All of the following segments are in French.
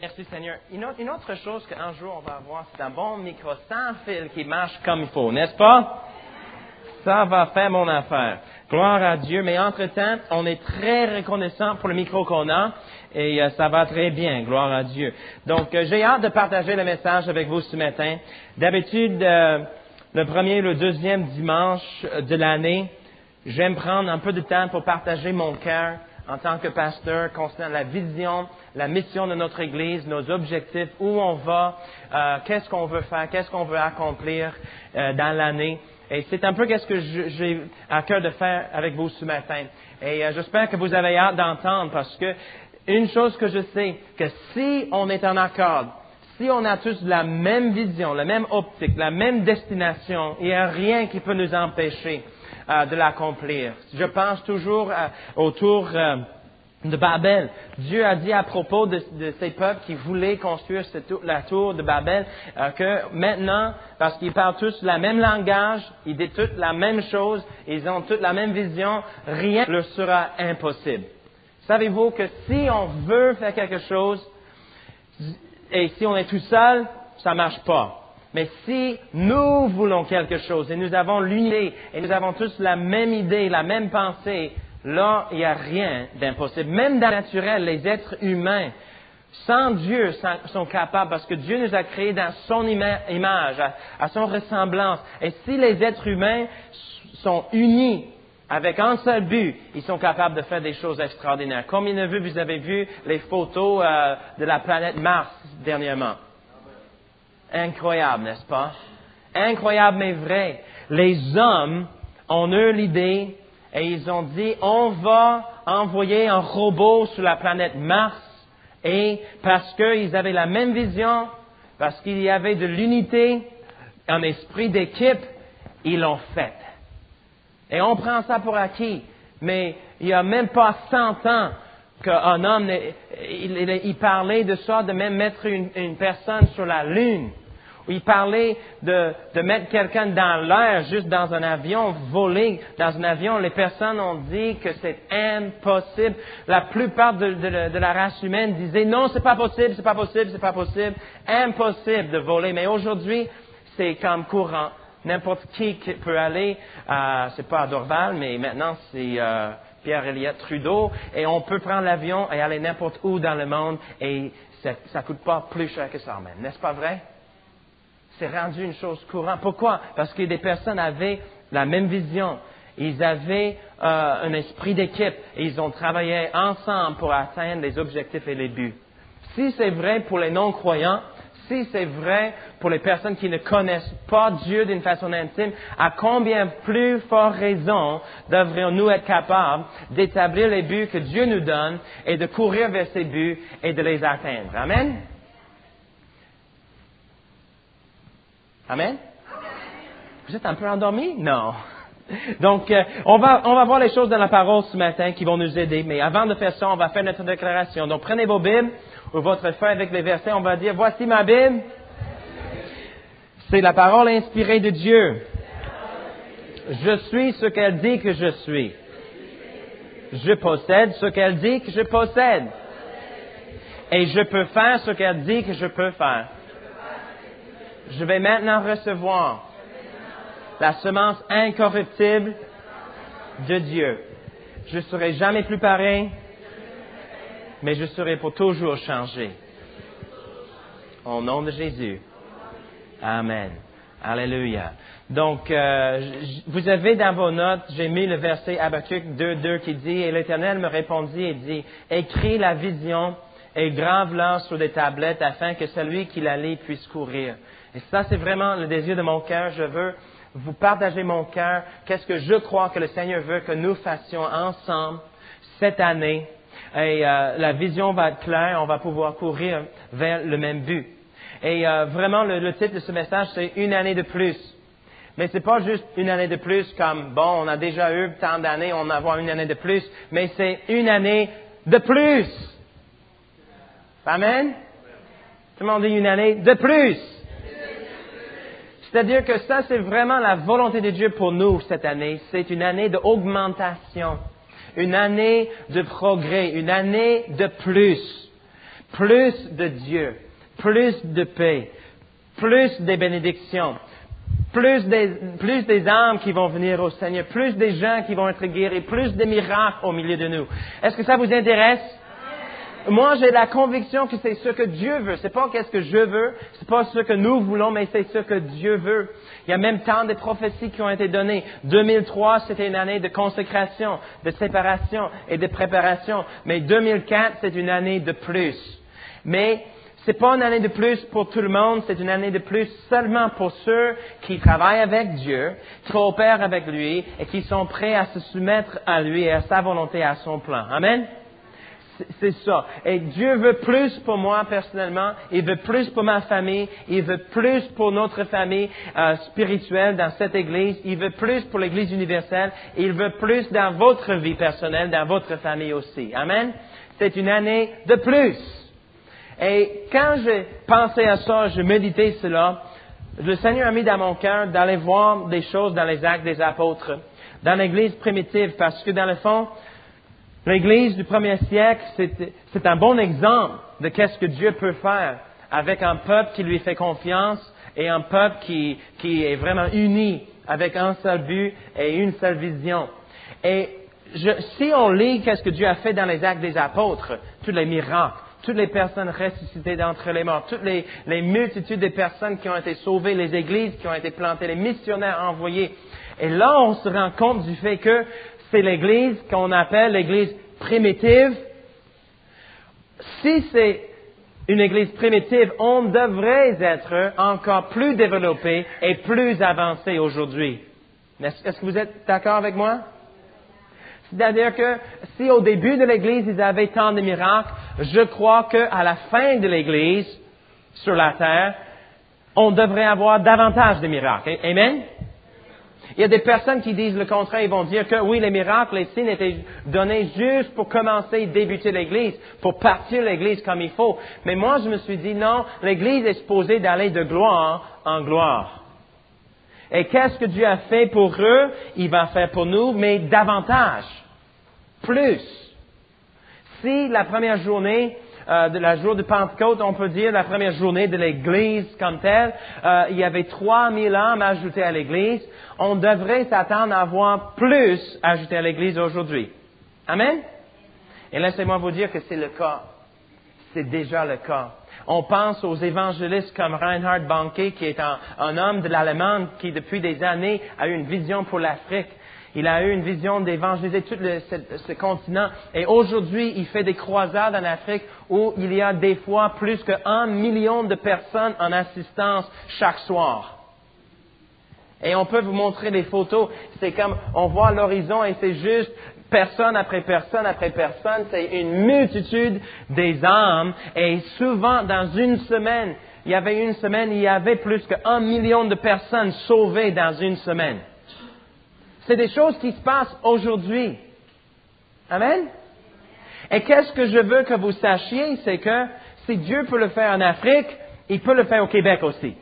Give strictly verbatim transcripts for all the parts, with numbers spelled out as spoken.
Merci Seigneur. Une autre, une autre chose qu'un jour on va avoir, c'est un bon micro sans fil qui marche comme il faut, n'est-ce pas? Ça va faire mon affaire. Gloire à Dieu. Mais entre-temps, on est très reconnaissant pour le micro qu'on a et euh, ça va très bien. Gloire à Dieu. Donc, euh, j'ai hâte de partager le message avec vous ce matin. D'habitude, euh, le premier et le deuxième dimanche de l'année, j'aime prendre un peu de temps pour partager mon cœur en tant que pasteur concernant la vision, la mission de notre Église, nos objectifs, où on va, euh, qu'est-ce qu'on veut faire, qu'est-ce qu'on veut accomplir euh, dans l'année. Et c'est un peu qu'est-ce que j'ai à cœur de faire avec vous ce matin. Et euh, j'espère que vous avez hâte d'entendre parce que une chose que je sais, que si on est en accord, si on a tous la même vision, la même optique, la même destination, il n'y a rien qui peut nous empêcher euh, de l'accomplir. Je pense toujours euh, autour euh, de Babel. Dieu a dit à propos de, de ces peuples qui voulaient construire cette, la tour de Babel euh, que maintenant, parce qu'ils parlent tous le même langage, ils disent tous la même chose, ils ont tous la même vision, rien ne leur sera impossible. Savez-vous que si on veut faire quelque chose, et si on est tout seul, ça ne marche pas. Mais si nous voulons quelque chose et nous avons l'unité et nous avons tous la même idée, la même pensée, là, il n'y a rien d'impossible. Même dans le naturel, les êtres humains, sans Dieu, sont capables, parce que Dieu nous a créés dans son image, à, à son ressemblance. Et si les êtres humains sont unis avec un seul but, ils sont capables de faire des choses extraordinaires. Combien de vous, vous avez vu les photos euh, de la planète Mars dernièrement? Incroyable, n'est-ce pas? Incroyable mais vrai. Les hommes ont eu l'idée et ils ont dit, on va envoyer un robot sur la planète Mars et parce qu'ils avaient la même vision, parce qu'il y avait de l'unité, un esprit d'équipe, ils l'ont fait. Et on prend ça pour acquis. Mais il n'y a même pas cent ans qu'un homme, il, il, il parlait de ça, de même mettre une, une personne sur la Lune. Il parlait de, de mettre quelqu'un dans l'air, juste dans un avion, voler dans un avion. Les personnes ont dit que c'est impossible. La plupart de, de, de la race humaine disaient non, c'est pas possible, c'est pas possible, c'est pas possible. Impossible de voler. Mais aujourd'hui, c'est comme courant. N'importe qui peut aller, euh, c'est pas à Dorval, mais maintenant c'est euh, Pierre-Éliott Trudeau, et on peut prendre l'avion et aller n'importe où dans le monde, et ça, ça coûte pas plus cher que ça même, n'est-ce pas vrai? C'est rendu une chose courante. Pourquoi? Parce que des personnes avaient la même vision, ils avaient euh, un esprit d'équipe, et ils ont travaillé ensemble pour atteindre les objectifs et les buts. Si c'est vrai pour les non-croyants, si c'est vrai pour les personnes qui ne connaissent pas Dieu d'une façon intime, à combien plus fort raison devrions-nous être capables d'établir les buts que Dieu nous donne et de courir vers ces buts et de les atteindre. Amen? Amen? Vous êtes un peu endormi? Non. Donc, euh, on va, on va voir les choses dans la parole ce matin qui vont nous aider. Mais avant de faire ça, on va faire notre déclaration. Donc, prenez vos Bibles ou votre feuille avec les versets. On va dire, voici ma Bible. C'est la parole inspirée de Dieu. Je suis ce qu'elle dit que je suis. Je possède ce qu'elle dit que je possède. Et je peux faire ce qu'elle dit que je peux faire. Je vais maintenant recevoir la semence incorruptible de Dieu. Je ne serai jamais plus pareil, mais je serai pour toujours changé. Au nom de Jésus. Amen. Alléluia. Donc, euh, vous avez dans vos notes, j'ai mis le verset Habakkuk deux deux qui dit, « Et l'Éternel me répondit et dit, écris la vision et grave-la sur des tablettes afin que celui qui la lit puisse courir. » Et ça, c'est vraiment le désir de mon cœur. Je veux vous partager mon cœur. Qu'est-ce que je crois que le Seigneur veut que nous fassions ensemble cette année. Et euh, la vision va être claire. On va pouvoir courir vers le même but. Et euh, vraiment, le, le titre de ce message, c'est « Une année de plus ». Mais c'est pas juste une année de plus comme, bon, on a déjà eu tant d'années, on va avoir une année de plus. Mais c'est une année de plus. Amen? Tout le monde dit une année de plus. C'est-à-dire que ça, c'est vraiment la volonté de Dieu pour nous cette année. C'est une année d'augmentation, une année de progrès, une année de plus. plus de Dieu, plus de paix, plus de bénédictions, plus des, plus des âmes qui vont venir au Seigneur, plus des gens qui vont être guéris, plus de miracles au milieu de nous. Est-ce que ça vous intéresse? Moi, j'ai la conviction que c'est ce que Dieu veut. C'est pas qu'est-ce que je veux, c'est pas ce que nous voulons, mais c'est ce que Dieu veut. Il y a même tant de prophéties qui ont été données. deux mille trois, c'était une année de consécration, de séparation et de préparation. Mais deux mille quatre, c'est une année de plus. Mais c'est pas une année de plus pour tout le monde, c'est une année de plus seulement pour ceux qui travaillent avec Dieu, qui coopèrent avec lui et qui sont prêts à se soumettre à lui et à sa volonté, à son plan. Amen? C'est ça. Et Dieu veut plus pour moi personnellement. Il veut plus pour ma famille. Il veut plus pour notre famille euh, spirituelle dans cette Église. Il veut plus pour l'Église universelle. Il veut plus dans votre vie personnelle, dans votre famille aussi. Amen. C'est une année de plus. Et quand j'ai pensé à ça, je méditais cela, le Seigneur a mis dans mon cœur d'aller voir des choses dans les Actes des Apôtres, dans l'Église primitive, parce que dans le fond, l'Église du premier siècle, c'est, c'est un bon exemple de qu'est-ce que Dieu peut faire avec un peuple qui lui fait confiance et un peuple qui, qui est vraiment uni avec un seul but et une seule vision. Et je, si on lit qu'est-ce que Dieu a fait dans les Actes des Apôtres, tous les miracles, toutes les personnes ressuscitées d'entre les morts, toutes les, les multitudes de personnes qui ont été sauvées, les églises qui ont été plantées, les missionnaires envoyés. Et là, on se rend compte du fait que c'est l'Église qu'on appelle l'Église primitive. Si c'est une Église primitive, on devrait être encore plus développé et plus avancé aujourd'hui. Est-ce que vous êtes d'accord avec moi? C'est-à-dire que si au début de l'Église, ils avaient tant de miracles, je crois qu'à la fin de l'Église, sur la terre, on devrait avoir davantage de miracles. Amen? Il y a des personnes qui disent le contraire, ils vont dire que oui, les miracles, les signes étaient donnés juste pour commencer et débuter l'Église, pour partir l'Église comme il faut. Mais moi, je me suis dit non, l'Église est supposée d'aller de gloire en gloire. Et qu'est-ce que Dieu a fait pour eux? Il va faire pour nous, mais davantage. Plus. Si la première journée, euh, de la jour de Pentecôte, on peut dire la première journée de l'Église comme telle, euh, il y avait trois mille âmes ajoutées à l'Église, on devrait s'attendre à avoir plus ajouté à l'Église aujourd'hui. Amen? Et laissez-moi vous dire que c'est le cas. C'est déjà le cas. On pense aux évangélistes comme Reinhard Bonnke, qui est un, un homme de l'Allemagne qui, depuis des années, a eu une vision pour l'Afrique. Il a eu une vision d'évangéliser tout le, ce, ce continent. Et aujourd'hui, il fait des croisades en Afrique où il y a des fois plus qu'un million de personnes en assistance chaque soir. Et on peut vous montrer des photos. C'est comme, on voit l'horizon et c'est juste personne après personne après personne. C'est une multitude des âmes. Et souvent, dans une semaine, il y avait une semaine, il y avait plus qu'un million de personnes sauvées dans une semaine. C'est des choses qui se passent aujourd'hui. Amen? Et qu'est-ce que je veux que vous sachiez, c'est que si Dieu peut le faire en Afrique, il peut le faire au Québec aussi.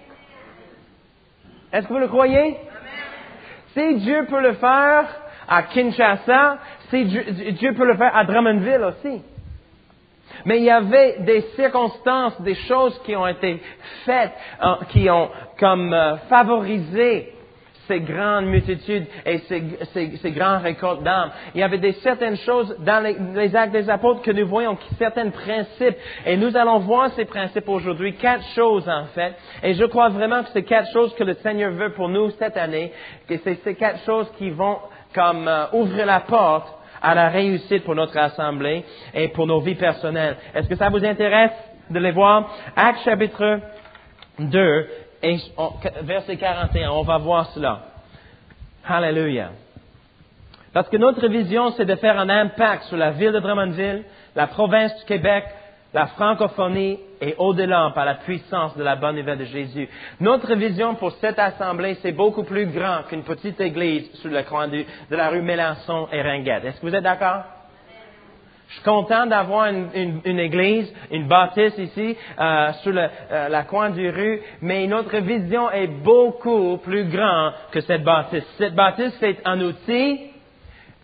Est-ce que vous le croyez? Si Dieu peut le faire à Kinshasa, si Dieu, Dieu peut le faire à Drummondville aussi. Mais il y avait des circonstances, des choses qui ont été faites, euh, qui ont comme euh, favorisé ces grandes multitudes et ces, ces, ces grandes récoltes d'âmes. Il y avait des certaines choses dans les, les Actes des Apôtres que nous voyons, certains principes. Et nous allons voir ces principes aujourd'hui, quatre choses en fait. Et je crois vraiment que c'est quatre choses que le Seigneur veut pour nous cette année. Et c'est ces quatre choses qui vont comme euh, ouvrir la porte à la réussite pour notre assemblée et pour nos vies personnelles. Est-ce que ça vous intéresse de les voir? Actes chapitre deux. Et on, verset quarante et un, on va voir cela. Alléluia. Parce que notre vision, c'est de faire un impact sur la ville de Drummondville, la province du Québec, la francophonie et au-delà par la puissance de la bonne nouvelle de Jésus. Notre vision pour cette assemblée, c'est beaucoup plus grand qu'une petite église sur le coin du, de la rue Mélenchon et Ringuette. Est-ce que vous êtes d'accord? Je suis content d'avoir une, une, une église, une bâtisse ici, euh, sur le euh, la coin du rue, mais notre vision est beaucoup plus grande que cette bâtisse. Cette bâtisse, c'est un outil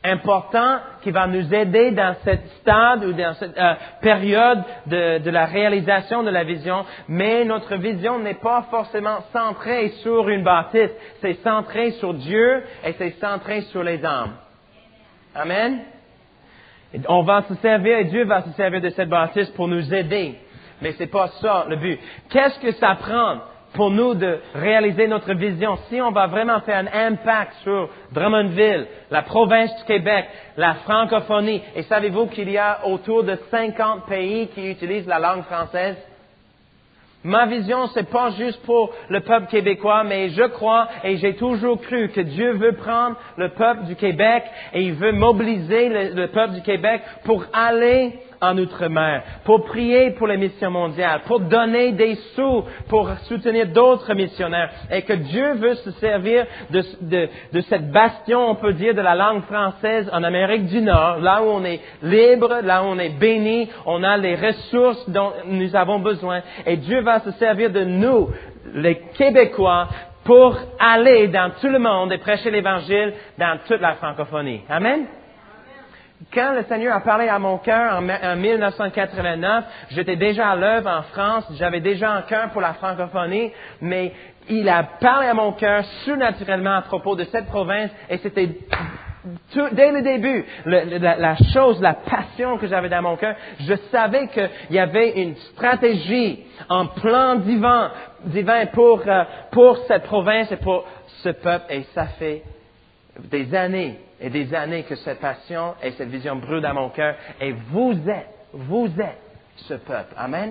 important qui va nous aider dans cette stade ou dans cette euh, période de, de la réalisation de la vision, mais notre vision n'est pas forcément centrée sur une bâtisse, c'est centré sur Dieu et c'est centré sur les âmes. Amen. On va se servir et Dieu va se servir de cette bâtisse pour nous aider, mais c'est pas ça le but. Qu'est-ce que ça prend pour nous de réaliser notre vision? Si on va vraiment faire un impact sur Drummondville, la province du Québec, la francophonie, et savez-vous qu'il y a autour de cinquante pays qui utilisent la langue française? Ma vision, c'est pas juste pour le peuple québécois, mais je crois et j'ai toujours cru que Dieu veut prendre le peuple du Québec et il veut mobiliser le, le peuple du Québec pour aller en Outre-mer, pour prier pour les missions mondiales, pour donner des sous, pour soutenir d'autres missionnaires, et que Dieu veut se servir de, de, de cette bastion, on peut dire, de la langue française en Amérique du Nord, là où on est libre, là où on est béni, on a les ressources dont nous avons besoin, et Dieu va se servir de nous, les Québécois, pour aller dans tout le monde et prêcher l'Évangile dans toute la francophonie. Amen? Quand le Seigneur a parlé à mon cœur en mille neuf cent quatre-vingt-neuf, j'étais déjà à l'œuvre en France, j'avais déjà un cœur pour la francophonie, mais il a parlé à mon cœur surnaturellement à propos de cette province et c'était tout, dès le début, le, la, la chose, la passion que j'avais dans mon cœur, je savais qu'il y avait une stratégie, un plan divin, divin pour, euh, pour cette province et pour ce peuple et ça fait des années et des années que cette passion et cette vision brûlent dans mon cœur. Et vous êtes, vous êtes ce peuple. Amen.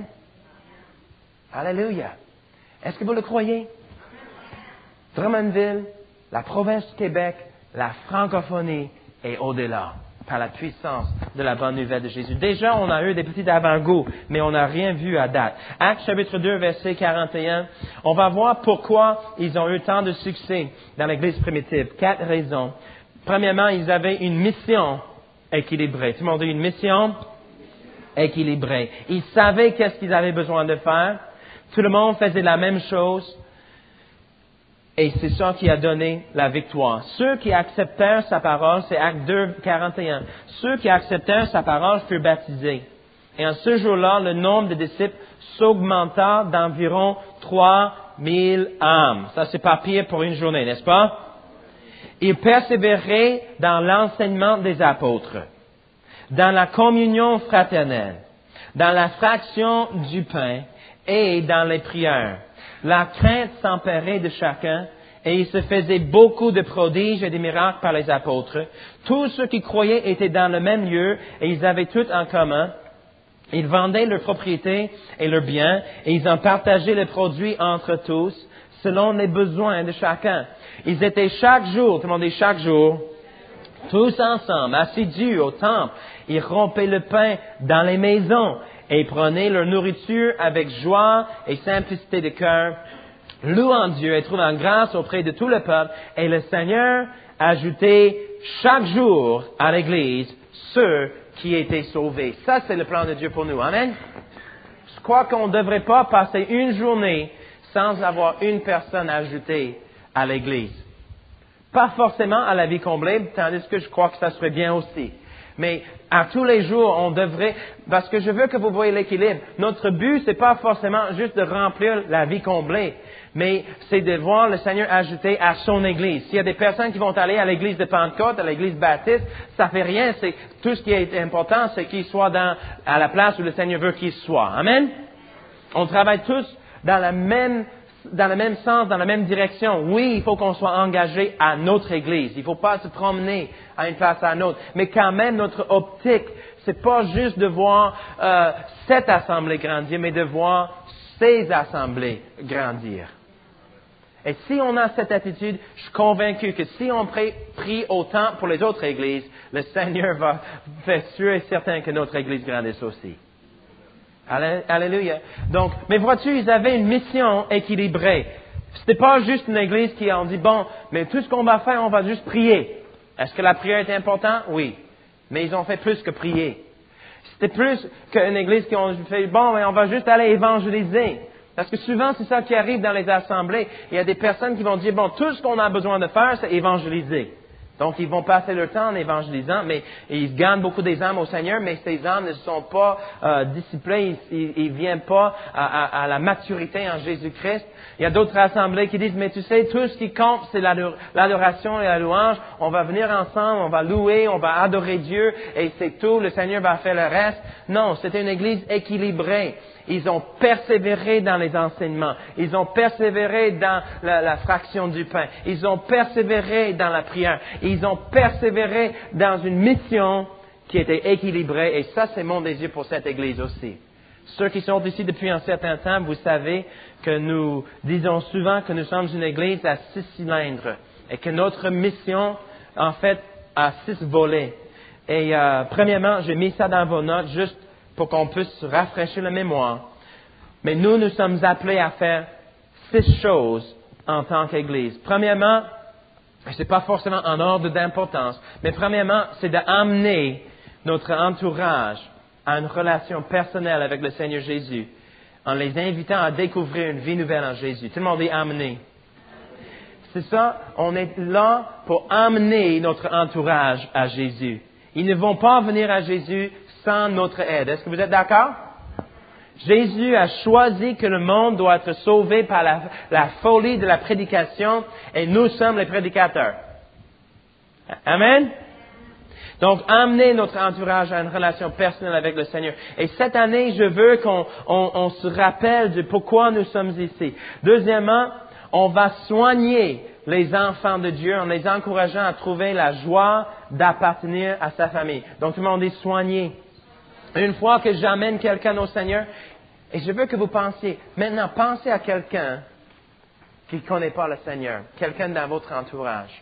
Alléluia. Est-ce que vous le croyez? Drummondville, la province du Québec, la francophonie et au-delà, par la puissance de la bonne nouvelle de Jésus. Déjà, on a eu des petits avant-goûts, mais on n'a rien vu à date. Actes chapitre deux, verset quarante et un, on va voir pourquoi ils ont eu tant de succès dans l'Église primitive. Quatre raisons. Premièrement, ils avaient une mission équilibrée. Tout le monde dit une mission équilibrée. Ils savaient qu'est-ce qu'ils avaient besoin de faire. Tout le monde faisait la même chose. Et c'est ça qui a donné la victoire. Ceux qui acceptèrent sa parole, c'est Actes deux, quarante et un. Ceux qui acceptèrent sa parole furent baptisés. Et en ce jour-là, le nombre de disciples s'augmenta d'environ trois mille âmes. Ça, c'est pas pire pour une journée, n'est-ce pas? Ils persévéraient dans l'enseignement des apôtres, dans la communion fraternelle, dans la fraction du pain et dans les prières. La crainte s'emparait de chacun et il se faisait beaucoup de prodiges et de miracles par les apôtres. Tous ceux qui croyaient étaient dans le même lieu et ils avaient tout en commun. Ils vendaient leurs propriétés et leurs biens et ils en partageaient les produits entre tous selon les besoins de chacun. Ils étaient chaque jour, tout le monde dit chaque jour, tous ensemble, assidus au temple. Ils rompaient le pain dans les maisons et prenaient leur nourriture avec joie et simplicité de cœur, louant Dieu et trouvant grâce auprès de tout le peuple. Et le Seigneur ajoutait chaque jour à l'Église ceux qui étaient sauvés. Ça, c'est le plan de Dieu pour nous. Amen. Je crois qu'on ne devrait pas passer une journée sans avoir une personne ajoutée à l'Église. Pas forcément à la vie comblée, tandis que je crois que ça serait bien aussi. Mais à tous les jours, on devrait, parce que je veux que vous voyez l'équilibre. Notre but, c'est pas forcément juste de remplir la vie comblée, mais c'est de voir le Seigneur ajouter à son Église. S'il y a des personnes qui vont aller à l'Église de Pentecôte, à l'Église baptiste, ça fait rien. C'est tout ce qui est important, c'est qu'ils soient dans à la place où le Seigneur veut qu'ils soient. Amen. On travaille tous dans la même dans le même sens, dans la même direction. Oui, il faut qu'on soit engagé à notre Église. Il ne faut pas se promener à une place à une autre. Mais quand même, notre optique, c'est pas juste de voir euh, cette assemblée grandir, mais de voir ces assemblées grandir. Et si on a cette attitude, je suis convaincu que si on prie autant pour les autres églises, le Seigneur va faire sûr et certain que notre Église grandisse aussi. Alléluia. Donc, mais vois-tu, ils avaient une mission équilibrée. C'était pas juste une église qui a dit, bon, mais tout ce qu'on va faire, on va juste prier. Est-ce que la prière est importante? Oui. Mais ils ont fait plus que prier. C'était plus qu'une église qui ont fait, bon, mais on va juste aller évangéliser. Parce que souvent, c'est ça qui arrive dans les assemblées. Il y a des personnes qui vont dire, bon, tout ce qu'on a besoin de faire, c'est évangéliser. Donc, ils vont passer leur temps en évangélisant, mais ils gagnent beaucoup des âmes au Seigneur, mais ces âmes ne sont pas euh, disciplinées, ils ne viennent pas à, à, à la maturité en Jésus-Christ. Il y a d'autres assemblées qui disent, mais tu sais, tout ce qui compte, c'est l'adoration et la louange. On va venir ensemble, on va louer, on va adorer Dieu, et c'est tout, le Seigneur va faire le reste. Non, c'était une église équilibrée. Ils ont persévéré dans les enseignements. Ils ont persévéré dans la, la fraction du pain. Ils ont persévéré dans la prière. Ils ont persévéré dans une mission qui était équilibrée. Et ça, c'est mon désir pour cette Église aussi. Ceux qui sont ici depuis un certain temps, vous savez que nous disons souvent que nous sommes une Église à six cylindres. Et que notre mission, en fait, a six volets. Et euh, premièrement, j'ai mis ça dans vos notes juste pour qu'on puisse rafraîchir la mémoire. Mais nous, nous sommes appelés à faire six choses en tant qu'Église. Premièrement, ce n'est pas forcément en ordre d'importance, mais premièrement, c'est d'amener notre entourage à une relation personnelle avec le Seigneur Jésus, en les invitant à découvrir une vie nouvelle en Jésus. Tout le monde dit « amener ». C'est ça, on est là pour amener notre entourage à Jésus. Ils ne vont pas venir à Jésus sans notre aide. Est-ce que vous êtes d'accord? Jésus a choisi que le monde doit être sauvé par la, la folie de la prédication et nous sommes les prédicateurs. Amen? Donc, amener notre entourage à une relation personnelle avec le Seigneur. Et cette année, je veux qu'on on, on se rappelle de pourquoi nous sommes ici. Deuxièmement, on va soigner les enfants de Dieu en les encourageant à trouver la joie d'appartenir à sa famille. Donc, tout le monde dit soigner. Une fois que j'amène quelqu'un au Seigneur, et je veux que vous pensiez, maintenant, pensez à quelqu'un qui ne connaît pas le Seigneur, quelqu'un dans votre entourage.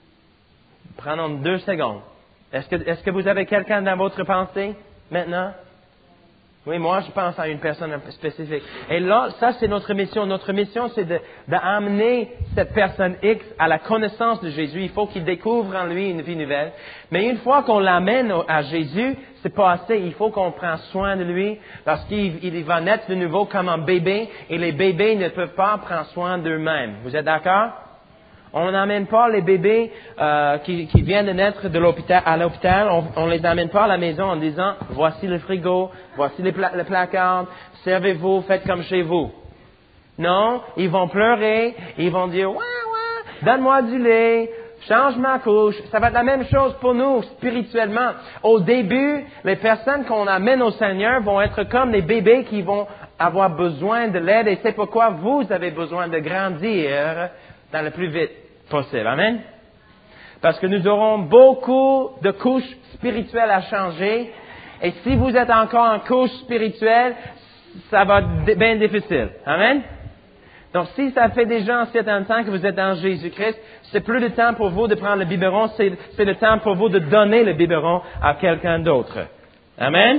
Prenons deux secondes. Est-ce que, est-ce que vous avez quelqu'un dans votre pensée maintenant? Oui, moi, je pense à une personne spécifique. Et là, ça, c'est notre mission. Notre mission, c'est de, d'amener cette personne X à la connaissance de Jésus. Il faut qu'il découvre en lui une vie nouvelle. Mais une fois qu'on l'amène à Jésus, c'est pas assez. Il faut qu'on prenne soin de lui parce qu'il il va naître de nouveau comme un bébé et les bébés ne peuvent pas prendre soin d'eux-mêmes. Vous êtes d'accord? On n'amène pas les bébés euh, qui, qui viennent de naître de l'hôpital, à l'hôpital, on ne les amène pas à la maison en disant « Voici le frigo, voici les pla- le placard, servez-vous, faites comme chez vous. » Non, ils vont pleurer, ils vont dire « Ouais, ouais, donne-moi du lait, change ma couche. » Ça va être la même chose pour nous spirituellement. Au début, les personnes qu'on amène au Seigneur vont être comme les bébés qui vont avoir besoin de l'aide et c'est pourquoi vous avez besoin de grandir dans le plus vite possible. Amen? Parce que nous aurons beaucoup de couches spirituelles à changer. Et si vous êtes encore en couche spirituelle, ça va être bien difficile. Amen? Donc, si ça fait déjà un certain temps que vous êtes dans Jésus-Christ, c'est plus de temps pour vous de prendre le biberon, c'est, c'est le temps pour vous de donner le biberon à quelqu'un d'autre. Amen?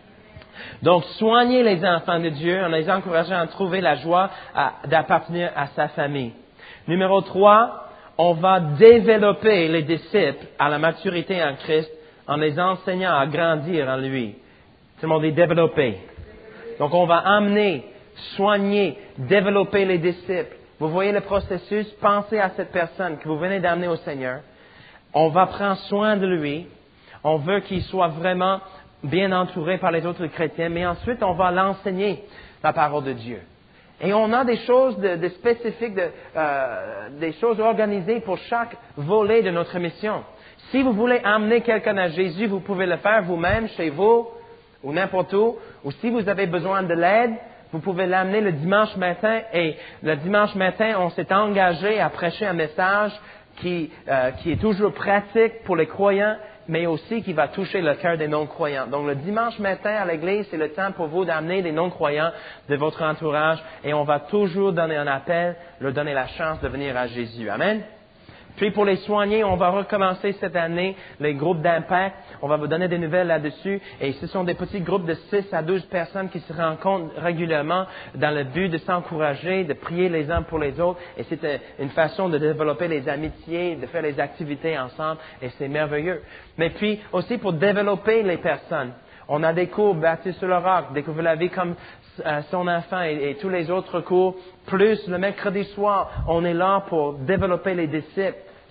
Donc, soignez les enfants de Dieu en les encourageant à trouver la joie à, d'appartenir à sa famille. Numéro trois, on va développer les disciples à la maturité en Christ en les enseignant à grandir en lui. Tout le monde dit développer. Donc, on va amener, soigner, développer les disciples. Vous voyez le processus? Pensez à cette personne que vous venez d'amener au Seigneur. On va prendre soin de lui. On veut qu'il soit vraiment bien entouré par les autres chrétiens. Mais ensuite, on va l'enseigner, la parole de Dieu. Et on a des choses de, de spécifiques, de, euh, des choses organisées pour chaque volet de notre mission. Si vous voulez amener quelqu'un à Jésus, vous pouvez le faire vous-même, chez vous, ou n'importe où. Ou si vous avez besoin de l'aide, vous pouvez l'amener le dimanche matin. Et le dimanche matin, on s'est engagé à prêcher un message qui, euh, qui est toujours pratique pour les croyants, mais aussi qui va toucher le cœur des non-croyants. Donc, le dimanche matin à l'église, c'est le temps pour vous d'amener les non-croyants de votre entourage et on va toujours donner un appel, leur donner la chance de venir à Jésus. Amen? Puis, pour les soigner, on va recommencer cette année les groupes d'impact. On va vous donner des nouvelles là-dessus. Et ce sont des petits groupes de six à douze personnes qui se rencontrent régulièrement dans le but de s'encourager, de prier les uns pour les autres. Et c'est une façon de développer les amitiés, de faire les activités ensemble. Et c'est merveilleux. Mais puis, aussi pour développer les personnes. On a des cours bâtis sur le roc, découvrir la vie comme son enfant et, et tous les autres cours. Plus, le mercredi soir, on est là pour développer les disciples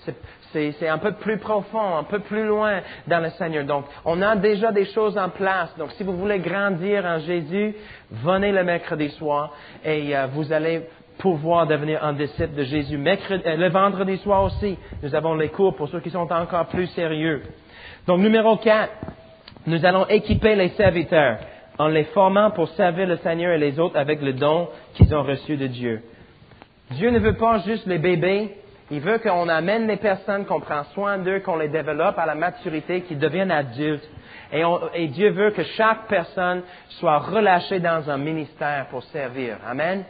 C'est, c'est, c'est un peu plus profond, un peu plus loin dans le Seigneur. Donc, on a déjà des choses en place. Donc, si vous voulez grandir en Jésus, venez le mercredi soir et euh, vous allez pouvoir devenir un disciple de Jésus. Mercredi, euh, le vendredi soir aussi, nous avons les cours pour ceux qui sont encore plus sérieux. Donc, numéro quatre, nous allons équiper les serviteurs en les formant pour servir le Seigneur et les autres avec le don qu'ils ont reçu de Dieu. Dieu ne veut pas juste les bébés. Il veut qu'on amène les personnes, qu'on prend soin d'eux, qu'on les développe à la maturité, qu'ils deviennent adultes. Et, on, et Dieu veut que chaque personne soit relâchée dans un ministère pour servir. Amen.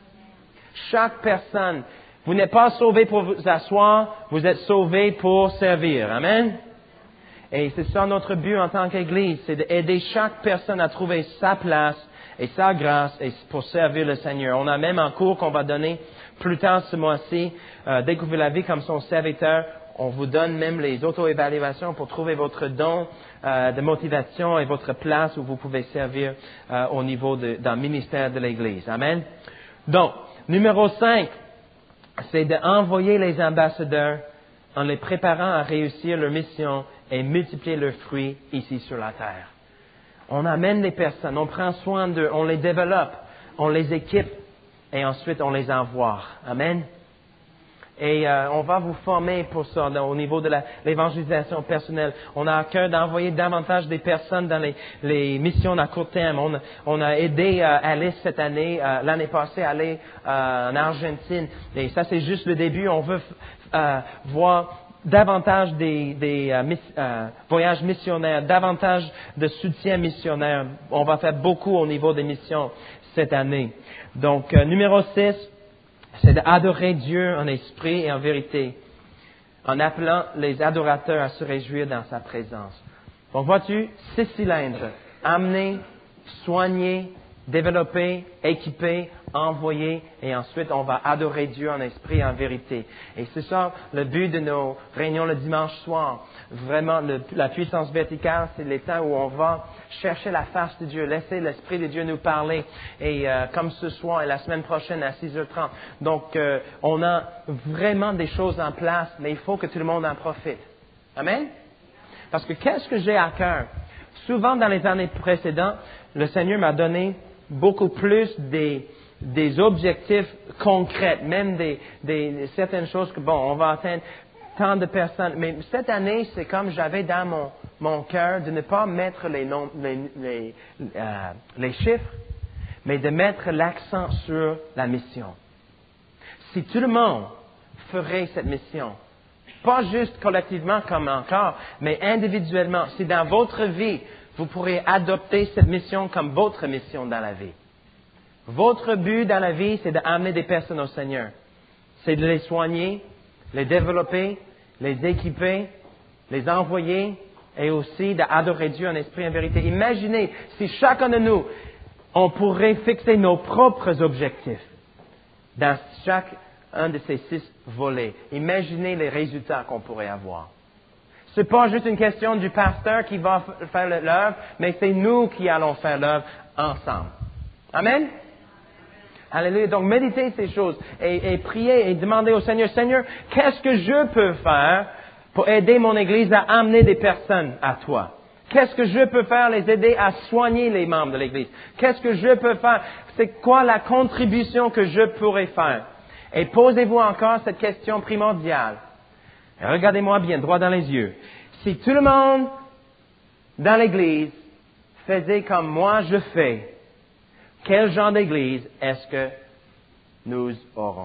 Chaque personne. Vous n'êtes pas sauvé pour vous asseoir, vous êtes sauvé pour servir. Amen. Et c'est ça notre but en tant qu'Église, c'est d'aider chaque personne à trouver sa place et sa grâce et pour servir le Seigneur. On a même un cours qu'on va donner plus tard ce mois-ci, euh, Découvrir la vie comme son serviteur. On vous donne même les auto-évaluations pour trouver votre don euh, de motivation et votre place où vous pouvez servir euh, au niveau de, d'un ministère de l'Église. Amen. Donc, numéro cinq, c'est d'envoyer les ambassadeurs en les préparant à réussir leur mission et multiplier leurs fruits ici sur la terre. On amène les personnes, on prend soin d'eux, on les développe, on les équipe et ensuite on les envoie. Amen. Et euh, on va vous former pour ça dans, au niveau de la, l'évangélisation personnelle. On a à cœur d'envoyer davantage des personnes dans les, les missions à court terme. On, on a aidé euh, Alice cette année, euh, l'année passée, à aller euh, en Argentine. Et ça, c'est juste le début. On veut euh, voir davantage des, des euh, miss, euh, voyages missionnaires, davantage de soutien missionnaire. On va faire beaucoup au niveau des missions cette année. Donc, euh, numéro six, c'est d'adorer Dieu en esprit et en vérité, en appelant les adorateurs à se réjouir dans sa présence. Donc, vois-tu, six cylindres, amener, soigner, développer, équiper, envoyer, et ensuite on va adorer Dieu en esprit et en vérité. Et c'est ça le but de nos réunions le dimanche soir. Vraiment, le, la puissance verticale, c'est les temps où on va chercher la face de Dieu, laisser l'Esprit de Dieu nous parler. Et euh, comme ce soir et la semaine prochaine à six heures trente. Donc, euh, on a vraiment des choses en place, mais il faut que tout le monde en profite. Amen? Parce que qu'est-ce que j'ai à cœur? Souvent, dans les années précédentes, le Seigneur m'a donné beaucoup plus des, des objectifs concrets, même des, des, certaines choses que, bon, on va atteindre tant de personnes. Mais cette année, c'est comme j'avais dans mon, mon cœur de ne pas mettre les, noms, les, les, euh, les chiffres, mais de mettre l'accent sur la mission. Si tout le monde ferait cette mission, pas juste collectivement comme encore, mais individuellement, si dans votre vie, vous pourrez adopter cette mission comme votre mission dans la vie. Votre but dans la vie, c'est d'amener des personnes au Seigneur. C'est de les soigner, les développer, les équiper, les envoyer et aussi d'adorer Dieu en esprit et en vérité. Imaginez si chacun de nous, on pourrait fixer nos propres objectifs dans chaque un de ces six volets. Imaginez les résultats qu'on pourrait avoir. C'est pas juste une question du pasteur qui va faire l'œuvre, mais c'est nous qui allons faire l'œuvre ensemble. Amen? Alléluia. Donc, méditez ces choses et, et priez et demandez au Seigneur, Seigneur, qu'est-ce que je peux faire pour aider mon Église à amener des personnes à toi? Qu'est-ce que je peux faire les aider à soigner les membres de l'Église? Qu'est-ce que je peux faire? C'est quoi la contribution que je pourrais faire? Et posez-vous encore cette question primordiale. Regardez-moi bien, droit dans les yeux. Si tout le monde dans l'Église faisait comme moi je fais, quel genre d'Église est-ce que nous aurons?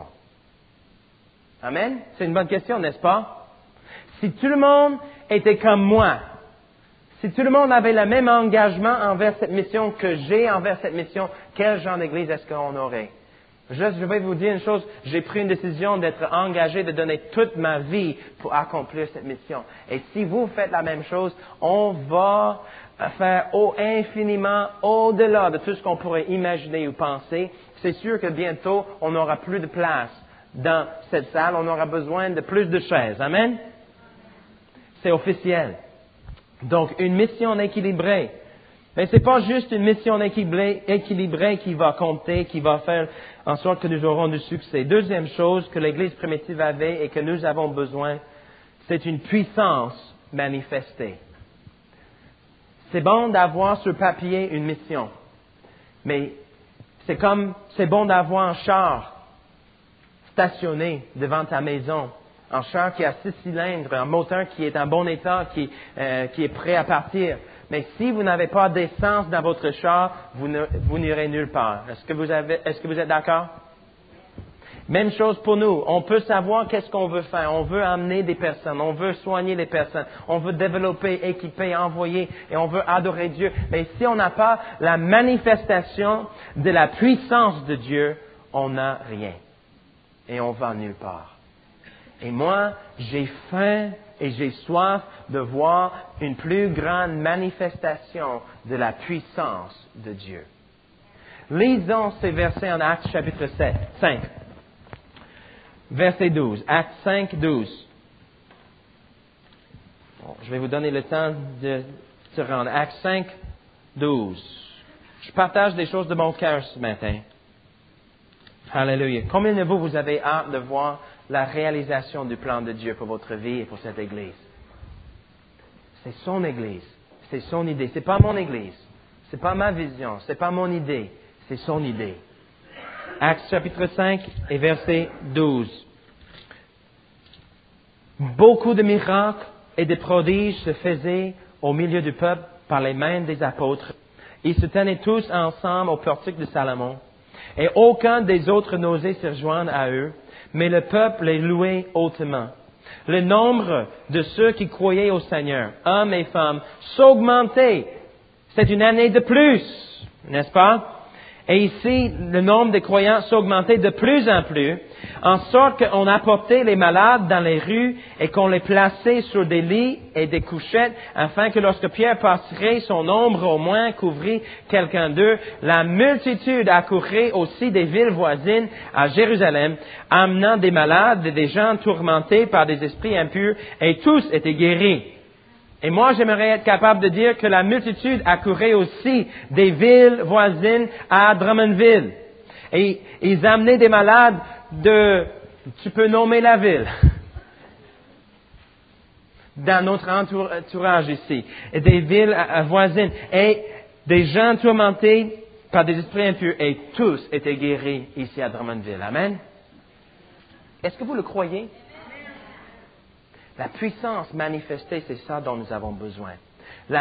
Amen? C'est une bonne question, n'est-ce pas? Si tout le monde était comme moi, si tout le monde avait le même engagement envers cette mission que j'ai envers cette mission, quel genre d'Église est-ce qu'on aurait? Je, je vais vous dire une chose, j'ai pris une décision d'être engagé, de donner toute ma vie pour accomplir cette mission. Et si vous faites la même chose, on va faire au, infiniment au-delà de tout ce qu'on pourrait imaginer ou penser. C'est sûr que bientôt, on n'aura plus de place dans cette salle, on aura besoin de plus de chaises. Amen? C'est officiel. Donc, une mission équilibrée. Mais c'est pas juste une mission équilibrée, équilibrée qui va compter, qui va faire en sorte que nous aurons du succès. Deuxième chose que l'Église primitive avait et que nous avons besoin, c'est une puissance manifestée. C'est bon d'avoir sur papier une mission, mais c'est comme, c'est bon d'avoir un char stationné devant ta maison, un char qui a six cylindres, un moteur qui est en bon état, qui, euh, qui est prêt à partir. Mais si vous n'avez pas d'essence dans votre char, vous, ne, vous n'irez nulle part. Est-ce que vous avez, est-ce que vous êtes d'accord? Même chose pour nous. On peut savoir qu'est-ce qu'on veut faire. On veut amener des personnes. On veut soigner les personnes. On veut développer, équiper, envoyer. Et on veut adorer Dieu. Mais si on n'a pas la manifestation de la puissance de Dieu, on n'a rien. Et on va nulle part. Et moi, j'ai faim et j'ai soif de voir une plus grande manifestation de la puissance de Dieu. Lisons ces versets en Actes chapitre sept, cinq. Verset douze. Actes cinq, douze. Bon, je vais vous donner le temps de se rendre. Actes cinq, douze. Je partage des choses de mon cœur ce matin. Alléluia. Combien de vous, vous avez hâte de voir la réalisation du plan de Dieu pour votre vie et pour cette Église? C'est son Église. C'est son idée. C'est pas mon Église. C'est pas ma vision. C'est pas mon idée. C'est son idée. Actes chapitre cinq et verset douze. Beaucoup de miracles et de prodiges se faisaient au milieu du peuple par les mains des apôtres. Ils se tenaient tous ensemble au portique de Salomon. Et aucun des autres n'osait se rejoindre à eux, mais le peuple les louait hautement. Le nombre de ceux qui croyaient au Seigneur, hommes et femmes, s'augmentait. C'est une année de plus, n'est-ce pas? Et ici, le nombre des croyants s'augmentait de plus en plus, en sorte qu'on apportait les malades dans les rues et qu'on les plaçait sur des lits et des couchettes, afin que lorsque Pierre passerait, son ombre au moins couvrit quelqu'un d'eux. La multitude accourait aussi des villes voisines à Jérusalem, amenant des malades et des gens tourmentés par des esprits impurs, et tous étaient guéris. Et moi, j'aimerais être capable de dire que la multitude accourait aussi des villes voisines à Drummondville. Et ils amenaient des malades de, tu peux nommer la ville, dans notre entourage ici, et des villes voisines, et des gens tourmentés par des esprits impurs, et tous étaient guéris ici à Drummondville. Amen. Est-ce que vous le croyez? La puissance manifestée, c'est ça dont nous avons besoin. La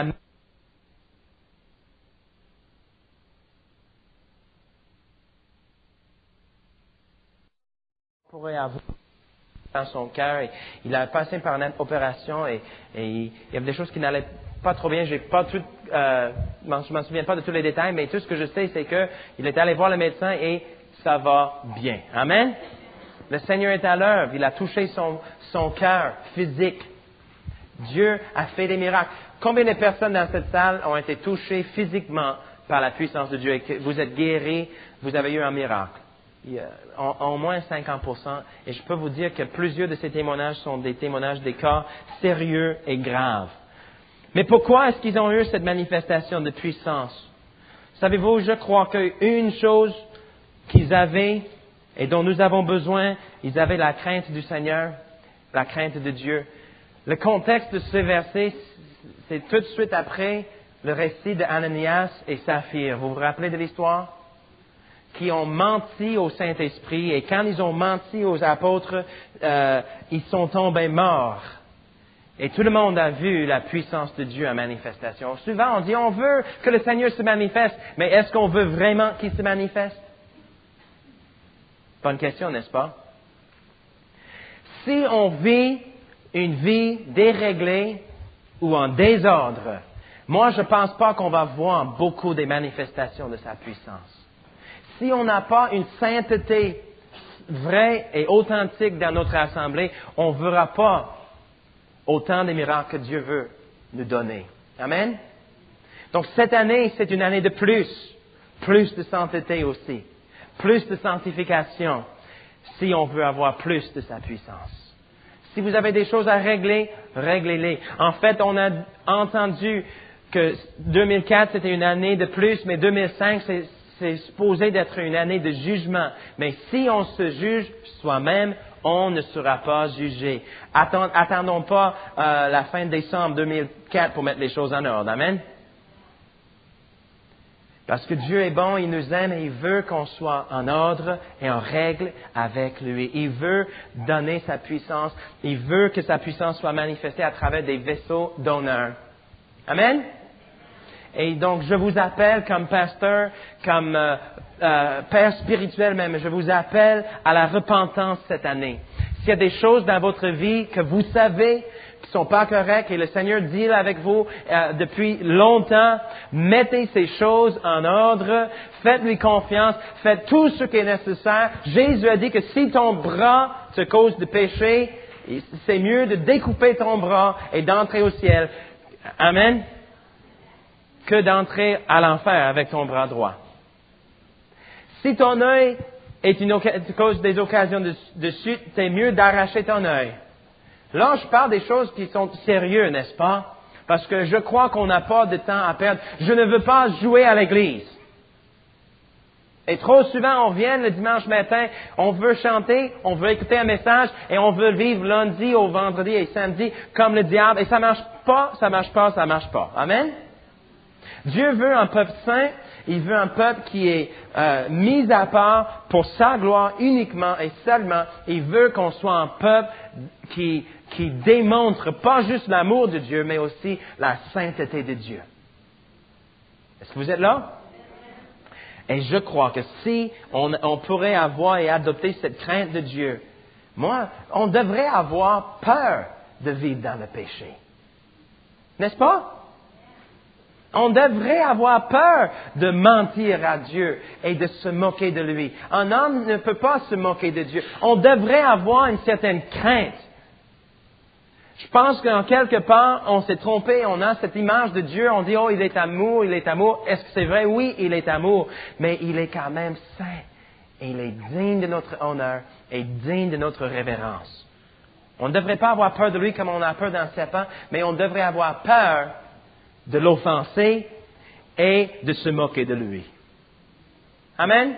pourrait avoir dans son cœur. Et il a passé par une opération et, et il y avait des choses qui n'allaient pas trop bien. J'ai pas tout, euh, je m'en souviens pas de tous les détails, mais tout ce que je sais, c'est que il est allé voir le médecin et ça va bien. Amen. Le Seigneur est à l'œuvre. Il a touché son, son cœur physique. Dieu a fait des miracles. Combien de personnes dans cette salle ont été touchées physiquement par la puissance de Dieu et que vous êtes guéris, vous avez eu un miracle? Il y a au, au moins cinquante pour cent. Et je peux vous dire que plusieurs de ces témoignages sont des témoignages des cas sérieux et graves. Mais pourquoi est-ce qu'ils ont eu cette manifestation de puissance? Savez-vous, je crois qu'une chose qu'ils avaient et dont nous avons besoin, ils avaient la crainte du Seigneur, la crainte de Dieu. Le contexte de ce verset, c'est tout de suite après le récit d'Ananias et Saphir. Vous vous rappelez de l'histoire? Qui ont menti au Saint-Esprit, et quand ils ont menti aux apôtres, euh, ils sont tombés morts. Et tout le monde a vu la puissance de Dieu en manifestation. Souvent, on dit, on veut que le Seigneur se manifeste, mais est-ce qu'on veut vraiment qu'il se manifeste? Bonne question, n'est-ce pas? Si on vit une vie déréglée ou en désordre, moi, je ne pense pas qu'on va voir beaucoup des manifestations de sa puissance. Si on n'a pas une sainteté vraie et authentique dans notre assemblée, on ne verra pas autant de miracles que Dieu veut nous donner. Amen? Donc, cette année, c'est une année de plus. Plus de sainteté aussi. Plus de sanctification. Si on veut avoir plus de sa puissance. Si vous avez des choses à régler, réglez-les. En fait, on a entendu que deux mille quatre, c'était une année de plus, mais deux mille cinq, c'est, c'est supposé d'être une année de jugement. Mais si on se juge soi-même, on ne sera pas jugé. Attend, attendons pas euh, la fin de décembre deux mille quatre pour mettre les choses en ordre. Amen. Parce que Dieu est bon, il nous aime et il veut qu'on soit en ordre et en règle avec lui. Il veut donner sa puissance. Il veut que sa puissance soit manifestée à travers des vaisseaux d'honneur. Amen. Et donc, je vous appelle comme pasteur, comme euh, euh, père spirituel même, je vous appelle à la repentance cette année. S'il y a des choses dans votre vie que vous savez qui sont pas correctes et le Seigneur deal avec vous euh, depuis longtemps, mettez ces choses en ordre, faites-lui confiance, faites tout ce qui est nécessaire. Jésus a dit que si ton bras te cause de péché, c'est mieux de découper ton bras et d'entrer au ciel. Amen. Que d'entrer à l'enfer avec ton bras droit. Si ton œil est une oca- cause des occasions de, de chute, c'est mieux d'arracher ton œil. Là, je parle des choses qui sont sérieuses, n'est-ce pas? Parce que je crois qu'on n'a pas de temps à perdre. Je ne veux pas jouer à l'église. Et trop souvent, on vient le dimanche matin, on veut chanter, on veut écouter un message et on veut vivre lundi au vendredi et samedi comme le diable. Et ça marche pas, ça marche pas, ça marche pas. Amen? Dieu veut un peuple saint, il veut un peuple qui est euh, mis à part pour sa gloire uniquement et seulement. Il veut qu'on soit un peuple qui, qui démontre pas juste l'amour de Dieu, mais aussi la sainteté de Dieu. Est-ce que vous êtes là? Et je crois que si on, on pourrait avoir et adopter cette crainte de Dieu, moi, on devrait avoir peur de vivre dans le péché. N'est-ce pas? On devrait avoir peur de mentir à Dieu et de se moquer de lui. Un homme ne peut pas se moquer de Dieu. On devrait avoir une certaine crainte. Je pense qu'en quelque part, on s'est trompé, on a cette image de Dieu, on dit, oh, il est amour, il est amour. Est-ce que c'est vrai? Oui, il est amour, mais il est quand même saint. Et il est digne de notre honneur et digne de notre révérence. On ne devrait pas avoir peur de lui comme on a peur d'un serpent, mais on devrait avoir peur de l'offenser et de se moquer de lui. Amen?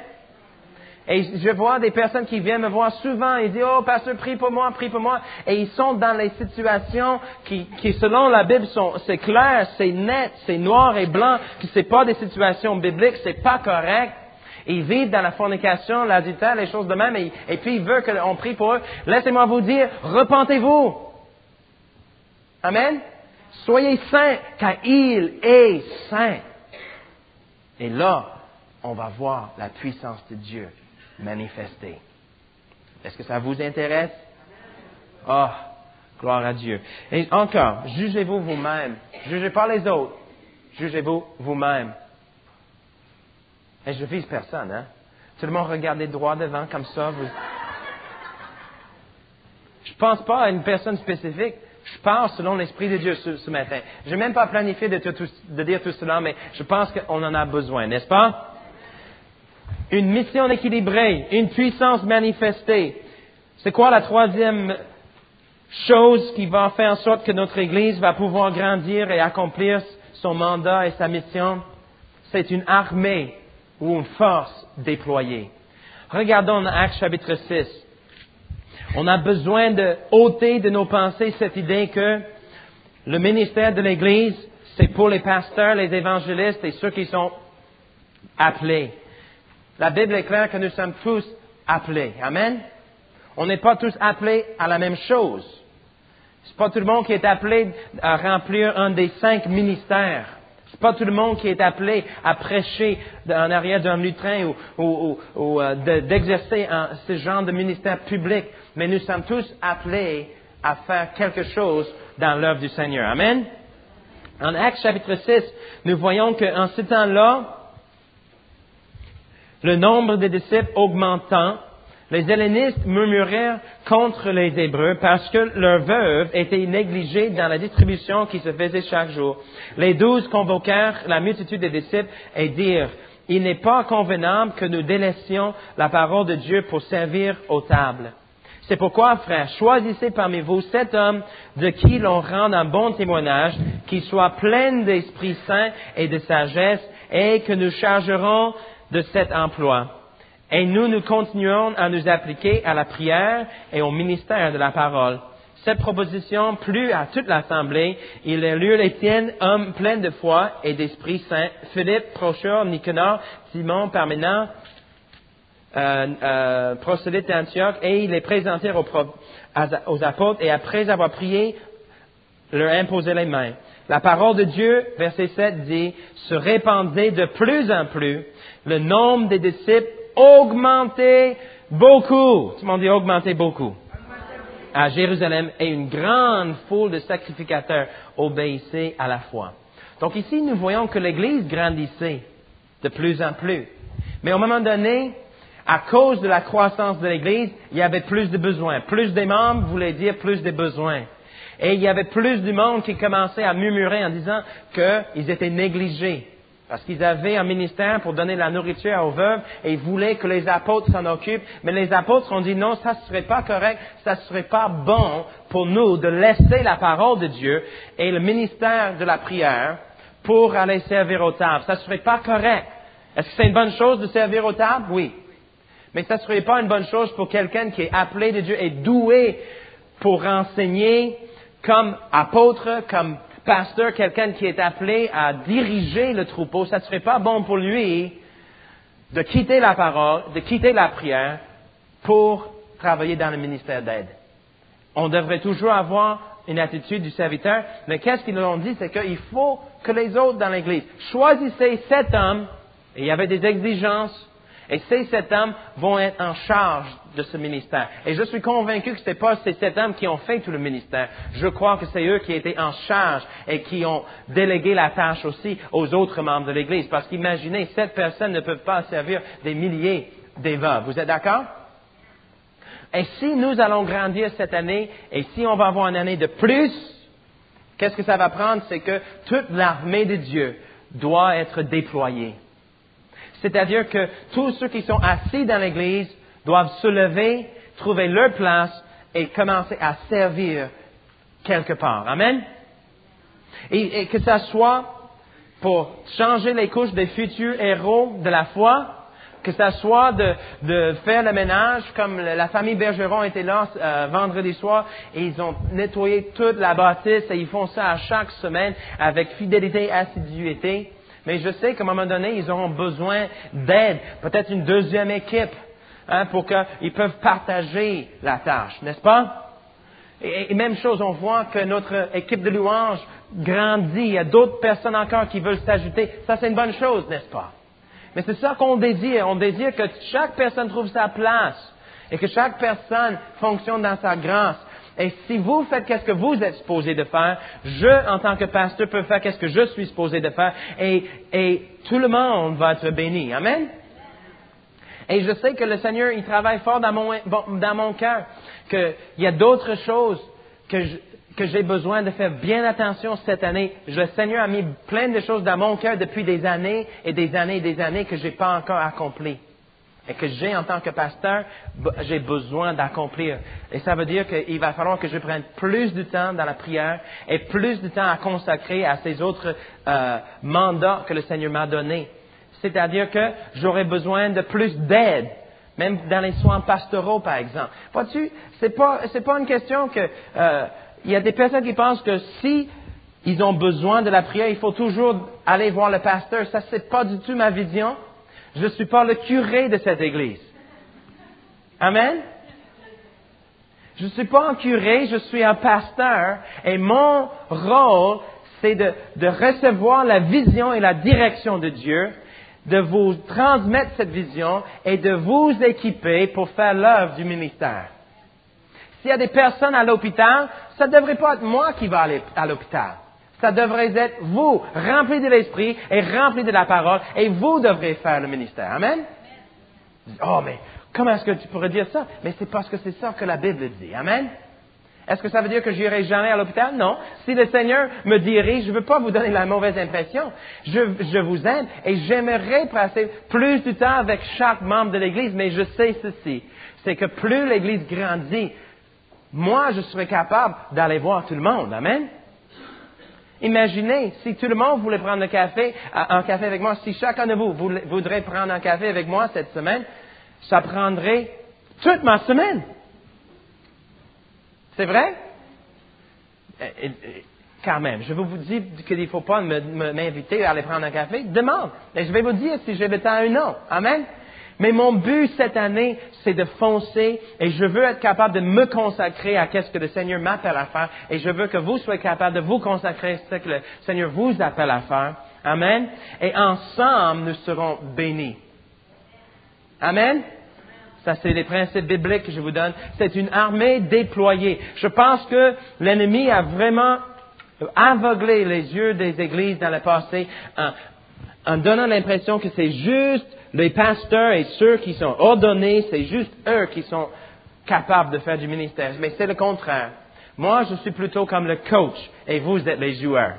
Et je vois des personnes qui viennent me voir souvent et disent, oh, pasteur, prie pour moi, prie pour moi. Et ils sont dans les situations qui, qui selon la Bible, sont, c'est clair, c'est net, c'est noir et blanc, puis c'est pas des situations bibliques, c'est pas correct. Ils vivent dans la fornication, l'adultère, les choses de même, et, et puis ils veulent qu'on prie pour eux. Laissez-moi vous dire, repentez-vous. Amen? Soyez saints, car il est saint. Et là, on va voir la puissance de Dieu manifestée. Est-ce que ça vous intéresse? Oh, gloire à Dieu. Et encore, jugez-vous vous-même. Jugez pas les autres. Jugez-vous vous-même. Et je vise personne, hein? Tout le monde regardez droit devant comme ça. Vous... Je pense pas à une personne spécifique. Je parle selon l'Esprit de Dieu ce, ce matin. Je n'ai même pas planifié de, tout, de dire tout cela, mais je pense qu'on en a besoin, n'est-ce pas? Une mission équilibrée, une puissance manifestée. C'est quoi la troisième chose qui va faire en sorte que notre Église va pouvoir grandir et accomplir son mandat et sa mission? C'est une armée ou une force déployée. Regardons dans Actes chapitre six. On a besoin de ôter de nos pensées cette idée que le ministère de l'Église, c'est pour les pasteurs, les évangélistes et ceux qui sont appelés. La Bible est claire que nous sommes tous appelés. Amen? On n'est pas tous appelés à la même chose. C'est pas tout le monde qui est appelé à remplir un des cinq ministères. C'est pas tout le monde qui est appelé à prêcher en arrière d'un lutrin ou, ou, ou, ou euh, de, d'exercer un, ce genre de ministère public. Mais nous sommes tous appelés à faire quelque chose dans l'œuvre du Seigneur. Amen? En Actes chapitre six, nous voyons qu'en ce temps-là, le nombre des disciples augmentant, les Hellénistes murmurèrent contre les Hébreux parce que leurs veuves étaient négligées dans la distribution qui se faisait chaque jour. Les douze convoquèrent la multitude des disciples et dirent, « Il n'est pas convenable que nous délaissions la parole de Dieu pour servir aux tables. C'est pourquoi, frères, choisissez parmi vous sept hommes de qui l'on rende un bon témoignage, qui soient pleins d'Esprit Saint et de sagesse, et que nous chargerons de cet emploi. Et nous, nous continuons à nous appliquer à la prière et au ministère de la parole. Cette proposition plut à toute l'Assemblée. Il a lieu les tiennes, hommes pleins de foi et d'Esprit Saint, Philippe, Procheur, Nicanor, Simon, Parménas, euh, euh, prosélyte d'Antioche, et ils les présentèrent aux, pro- aux apôtres, et après avoir prié, leur imposaient les mains. La parole de Dieu, verset sept, dit, se répandait de plus en plus, le nombre des disciples augmentait beaucoup. Tout le monde dit augmentait beaucoup. À Jérusalem, et une grande foule de sacrificateurs obéissaient à la foi. Donc ici, nous voyons que l'Église grandissait de plus en plus. Mais au moment donné, à cause de la croissance de l'Église, il y avait plus de besoins. Plus de membres voulait dire plus de besoins. Et il y avait plus du monde qui commençait à murmurer en disant qu'ils étaient négligés. Parce qu'ils avaient un ministère pour donner la nourriture aux veuves et ils voulaient que les apôtres s'en occupent. Mais les apôtres ont dit non, ça ne serait pas correct, ça ne serait pas bon pour nous de laisser la parole de Dieu et le ministère de la prière pour aller servir aux tables. Ça ne serait pas correct. Est-ce que c'est une bonne chose de servir aux tables? Oui. Mais ça ne serait pas une bonne chose pour quelqu'un qui est appelé de Dieu et doué pour enseigner comme apôtre, comme pasteur, quelqu'un qui est appelé à diriger le troupeau. Ça ne serait pas bon pour lui de quitter la parole, de quitter la prière pour travailler dans le ministère d'aide. On devrait toujours avoir une attitude du serviteur, mais qu'est-ce qu'ils nous ont dit? C'est qu'il faut que les autres dans l'Église choisissez sept hommes, et il y avait des exigences, et ces sept hommes vont être en charge de ce ministère. Et je suis convaincu que ce n'est pas ces sept hommes qui ont fait tout le ministère. Je crois que c'est eux qui étaient en charge et qui ont délégué la tâche aussi aux autres membres de l'Église. Parce qu'imaginez, sept personnes ne peuvent pas servir des milliers des veuves. Vous êtes d'accord? Et si nous allons grandir cette année, et si on va avoir une année de plus, qu'est-ce que ça va prendre? C'est que toute l'armée de Dieu doit être déployée. C'est-à-dire que tous ceux qui sont assis dans l'Église doivent se lever, trouver leur place et commencer à servir quelque part. Amen? Et, et que ça soit pour changer les couches des futurs héros de la foi, que ça soit de, de faire le ménage, comme la famille Bergeron était là euh, vendredi soir, et ils ont nettoyé toute la bâtisse, et ils font ça à chaque semaine avec fidélité et assiduité. Mais je sais qu'à un moment donné, ils auront besoin d'aide, peut-être une deuxième équipe, hein, pour qu'ils peuvent partager la tâche, n'est-ce pas? Et, et même chose, on voit que notre équipe de louange grandit, il y a d'autres personnes encore qui veulent s'ajouter. Ça, c'est une bonne chose, n'est-ce pas? Mais c'est ça qu'on désire. On désire que chaque personne trouve sa place et que chaque personne fonctionne dans sa grâce. Et si vous faites qu'est-ce que vous êtes supposé de faire, je, en tant que pasteur, peux faire qu'est-ce que je suis supposé de faire, et, et tout le monde va être béni. Amen? Et je sais que le Seigneur, il travaille fort dans mon, dans mon cœur, qu'il y a d'autres choses que, je, que j'ai besoin de faire bien attention cette année. Le Seigneur a mis plein de choses dans mon cœur depuis des années et des années et des années que j'ai pas encore accomplies. Et que j'ai, en tant que pasteur, j'ai besoin d'accomplir. Et ça veut dire qu'il va falloir que je prenne plus de temps dans la prière et plus de temps à consacrer à ces autres euh, mandats que le Seigneur m'a donnés. C'est-à-dire que j'aurai besoin de plus d'aide, même dans les soins pastoraux, par exemple. Vois-tu, c'est pas, c'est pas une question que, euh, il y a des personnes qui pensent que si ils ont besoin de la prière, il faut toujours aller voir le pasteur. Ça, c'est pas du tout ma vision. Je ne suis pas le curé de cette église. Amen? Je ne suis pas un curé, je suis un pasteur et mon rôle, c'est de, de recevoir la vision et la direction de Dieu, de vous transmettre cette vision et de vous équiper pour faire l'œuvre du ministère. S'il y a des personnes à l'hôpital, ça ne devrait pas être moi qui va aller à l'hôpital. Ça devrait être vous, remplis de l'Esprit et remplis de la parole, et vous devrez faire le ministère. Amen? Oh, mais comment est-ce que tu pourrais dire ça? Mais c'est parce que c'est ça que la Bible dit. Amen? Est-ce que ça veut dire que je n'irai jamais à l'hôpital? Non. Si le Seigneur me dirige, je ne veux pas vous donner la mauvaise impression. Je, je vous aime et j'aimerais passer plus de temps avec chaque membre de l'Église, mais je sais ceci, c'est que plus l'Église grandit, moi, je serai capable d'aller voir tout le monde. Amen? Imaginez, si tout le monde voulait prendre un café, un café avec moi, si chacun de vous voudrait prendre un café avec moi cette semaine, ça prendrait toute ma semaine. C'est vrai? Et, et, quand même, je vous dis qu'il ne faut pas me, me, m'inviter à aller prendre un café. Demande. Et je vais vous dire si j'ai le temps ou non. Amen? Mais mon but cette année, c'est de foncer et je veux être capable de me consacrer à ce que le Seigneur m'appelle à faire et je veux que vous soyez capable de vous consacrer à ce que le Seigneur vous appelle à faire. Amen. Et ensemble, nous serons bénis. Amen. Ça, c'est les principes bibliques que je vous donne. C'est une armée déployée. Je pense que l'ennemi a vraiment aveuglé les yeux des églises dans le passé en, en donnant l'impression que c'est juste les pasteurs et ceux qui sont ordonnés, c'est juste eux qui sont capables de faire du ministère. Mais c'est le contraire. Moi, je suis plutôt comme le coach et vous êtes les joueurs.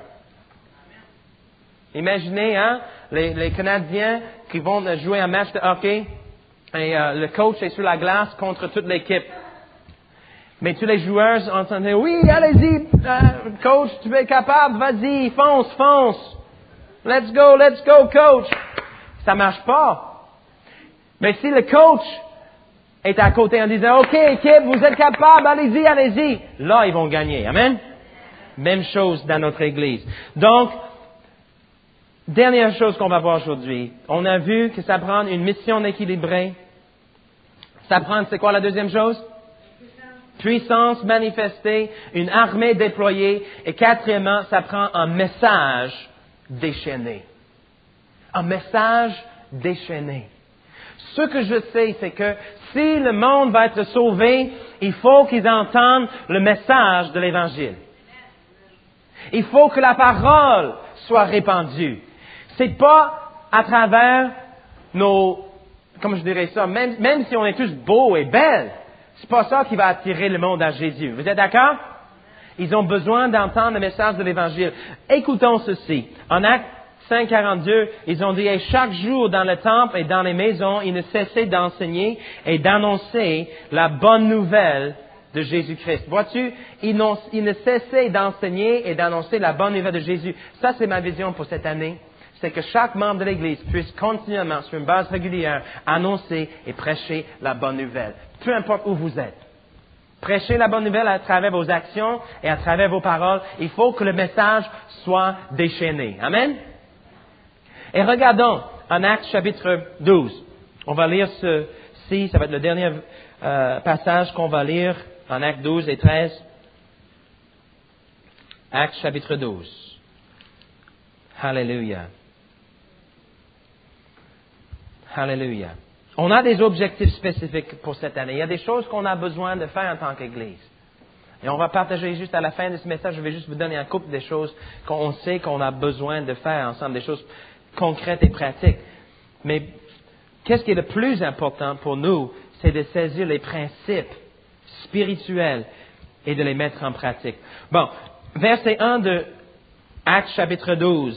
Imaginez, hein, les, les Canadiens qui vont jouer un match de hockey et euh, le coach est sur la glace contre toute l'équipe. Mais tous les joueurs ont entendu, oui, allez-y, euh, coach, tu es capable, vas-y, fonce, fonce. Let's go, let's go, coach. Ça marche pas. Mais si le coach est à côté en disant, OK, équipe, vous êtes capable, allez-y, allez-y. Là, ils vont gagner. Amen? Même chose dans notre Église. Donc, dernière chose qu'on va voir aujourd'hui. On a vu que ça prend une mission équilibrée. Ça prend, c'est quoi la deuxième chose? Puissance manifestée, une armée déployée. Et quatrièmement, ça prend un message déchaîné. Un message déchaîné. Ce que je sais, c'est que si le monde va être sauvé, il faut qu'ils entendent le message de l'Évangile. Il faut que la parole soit répandue. C'est pas à travers nos, comment je dirais ça, même, même si on est tous beaux et belles, c'est pas ça qui va attirer le monde à Jésus. Vous êtes d'accord? Ils ont besoin d'entendre le message de l'Évangile. Écoutons ceci. En Actes cinq quarante-deux, ils ont dit, et chaque jour dans le temple et dans les maisons, ils ne cessaient d'enseigner et d'annoncer la bonne nouvelle de Jésus-Christ. Vois-tu, ils, ils ne cessaient d'enseigner et d'annoncer la bonne nouvelle de Jésus. Ça, c'est ma vision pour cette année. C'est que chaque membre de l'Église puisse continuellement, sur une base régulière, annoncer et prêcher la bonne nouvelle. Peu importe où vous êtes. Prêchez la bonne nouvelle à travers vos actions et à travers vos paroles. Il faut que le message soit déchaîné. Amen? Et regardons en Actes chapitre douze. On va lire ceci, ça va être le dernier euh, passage qu'on va lire en Actes douze et treize. Actes chapitre douze. Alléluia. Alléluia. On a des objectifs spécifiques pour cette année. Il y a des choses qu'on a besoin de faire en tant qu'Église. Et on va partager juste à la fin de ce message, je vais juste vous donner un couple des choses qu'on sait qu'on a besoin de faire ensemble, des choses concrètes et pratiques. Mais qu'est-ce qui est le plus important pour nous, c'est de saisir les principes spirituels et de les mettre en pratique. Bon, verset un de Actes chapitre douze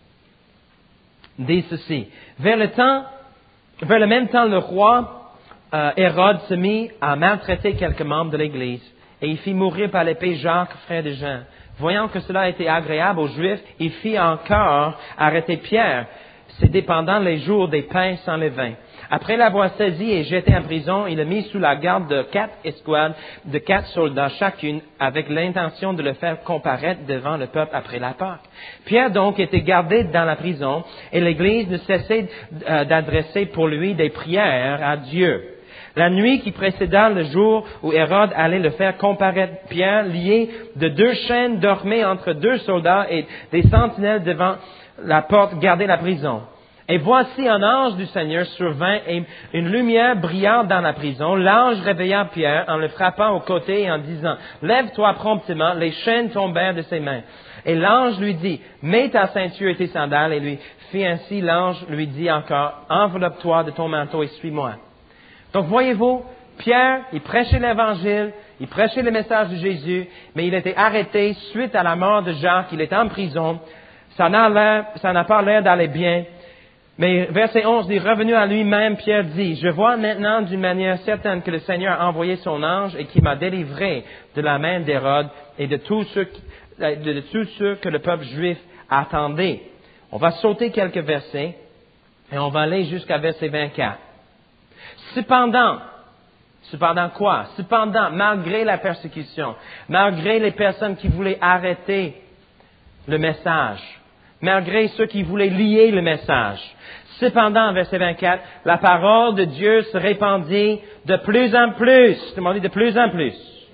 dit ceci. Vers le temps, vers le même temps, le roi euh, Hérode se mit à maltraiter quelques membres de l'Église et il fit mourir par l'épée Jacques, frère de Jean. Voyant que cela était agréable aux Juifs, il fit encore arrêter Pierre. C'était pendant les jours des pains sans levain. Après l'avoir saisi et jeté en prison, il le mit sous la garde de quatre escouades, de quatre soldats chacune, avec l'intention de le faire comparaître devant le peuple après la Pâque. Pierre donc était gardé dans la prison, et l'Église ne cessait d'adresser pour lui des prières à Dieu. La nuit qui précéda le jour où Hérode allait le faire comparaître, Pierre, lié de deux chaînes, dormait entre deux soldats et des sentinelles devant la porte gardaient la prison. Et voici un ange du Seigneur survint et une lumière brilla dans la prison. L'ange réveilla Pierre en le frappant au côté et en disant, « Lève-toi promptement. » Les chaînes tombèrent de ses mains. Et l'ange lui dit, « Mets ta ceinture et tes sandales. » Et lui fit ainsi. L'ange lui dit encore, « Enveloppe-toi de ton manteau et suis-moi. » Donc voyez-vous, Pierre, il prêchait l'Évangile, il prêchait le message de Jésus, mais il était arrêté suite à la mort de Jacques. Il était en prison. Ça n'a l'air, ça n'a pas l'air d'aller bien. Mais verset onze dit, revenu à lui-même, Pierre dit, je vois maintenant d'une manière certaine que le Seigneur a envoyé son ange et qui m'a délivré de la main d'Hérode et de tous ceux qui, de, de tout ce que le peuple juif attendait. On va sauter quelques versets et on va aller jusqu'à verset vingt-quatre. Cependant, cependant quoi? Cependant, malgré la persécution, malgré les personnes qui voulaient arrêter le message, malgré ceux qui voulaient lier le message, cependant, verset vingt-quatre, la parole de Dieu se répandit de plus en plus. Tout le monde dit de plus en plus.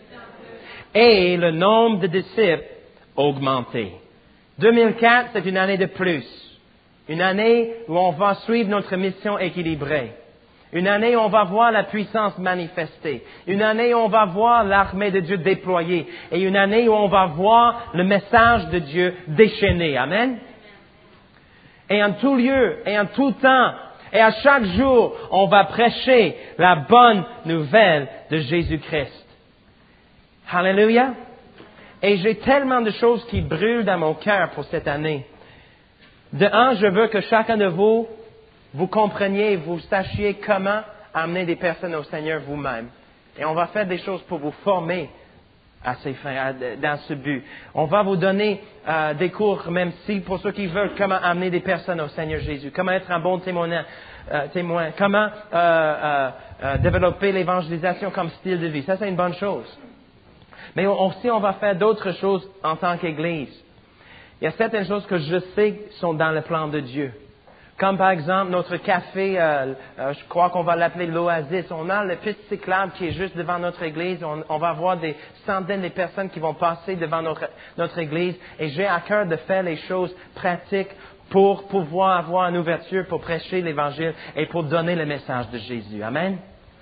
Et le nombre de disciples augmentait. deux mille quatre, c'est une année de plus. Une année où on va suivre notre mission équilibrée. Une année où on va voir la puissance manifestée. Une année où on va voir l'armée de Dieu déployée. Et une année où on va voir le message de Dieu déchaîné. Amen. Et en tout lieu, et en tout temps, et à chaque jour, on va prêcher la bonne nouvelle de Jésus-Christ. Alléluia. Et j'ai tellement de choses qui brûlent dans mon cœur pour cette année. De un, je veux que chacun de vous, vous compreniez, vous sachiez comment amener des personnes au Seigneur vous-même. Et on va faire des choses pour vous former à ces fins, dans ce but. On va vous donner euh, des cours, même si pour ceux qui veulent, comment amener des personnes au Seigneur Jésus, comment être un bon témoin, euh, témoin comment euh, euh, euh, développer l'évangélisation comme style de vie. Ça, c'est une bonne chose. Mais aussi, on va faire d'autres choses en tant qu'Église. Il y a certaines choses que je sais sont dans le plan de Dieu. Comme par exemple notre café, euh, euh, je crois qu'on va l'appeler l'Oasis. On a le piste cyclable qui est juste devant notre église. On, on va avoir des centaines de personnes qui vont passer devant notre, notre église. Et j'ai à cœur de faire les choses pratiques pour pouvoir avoir une ouverture pour prêcher l'Évangile et pour donner le message de Jésus. Amen.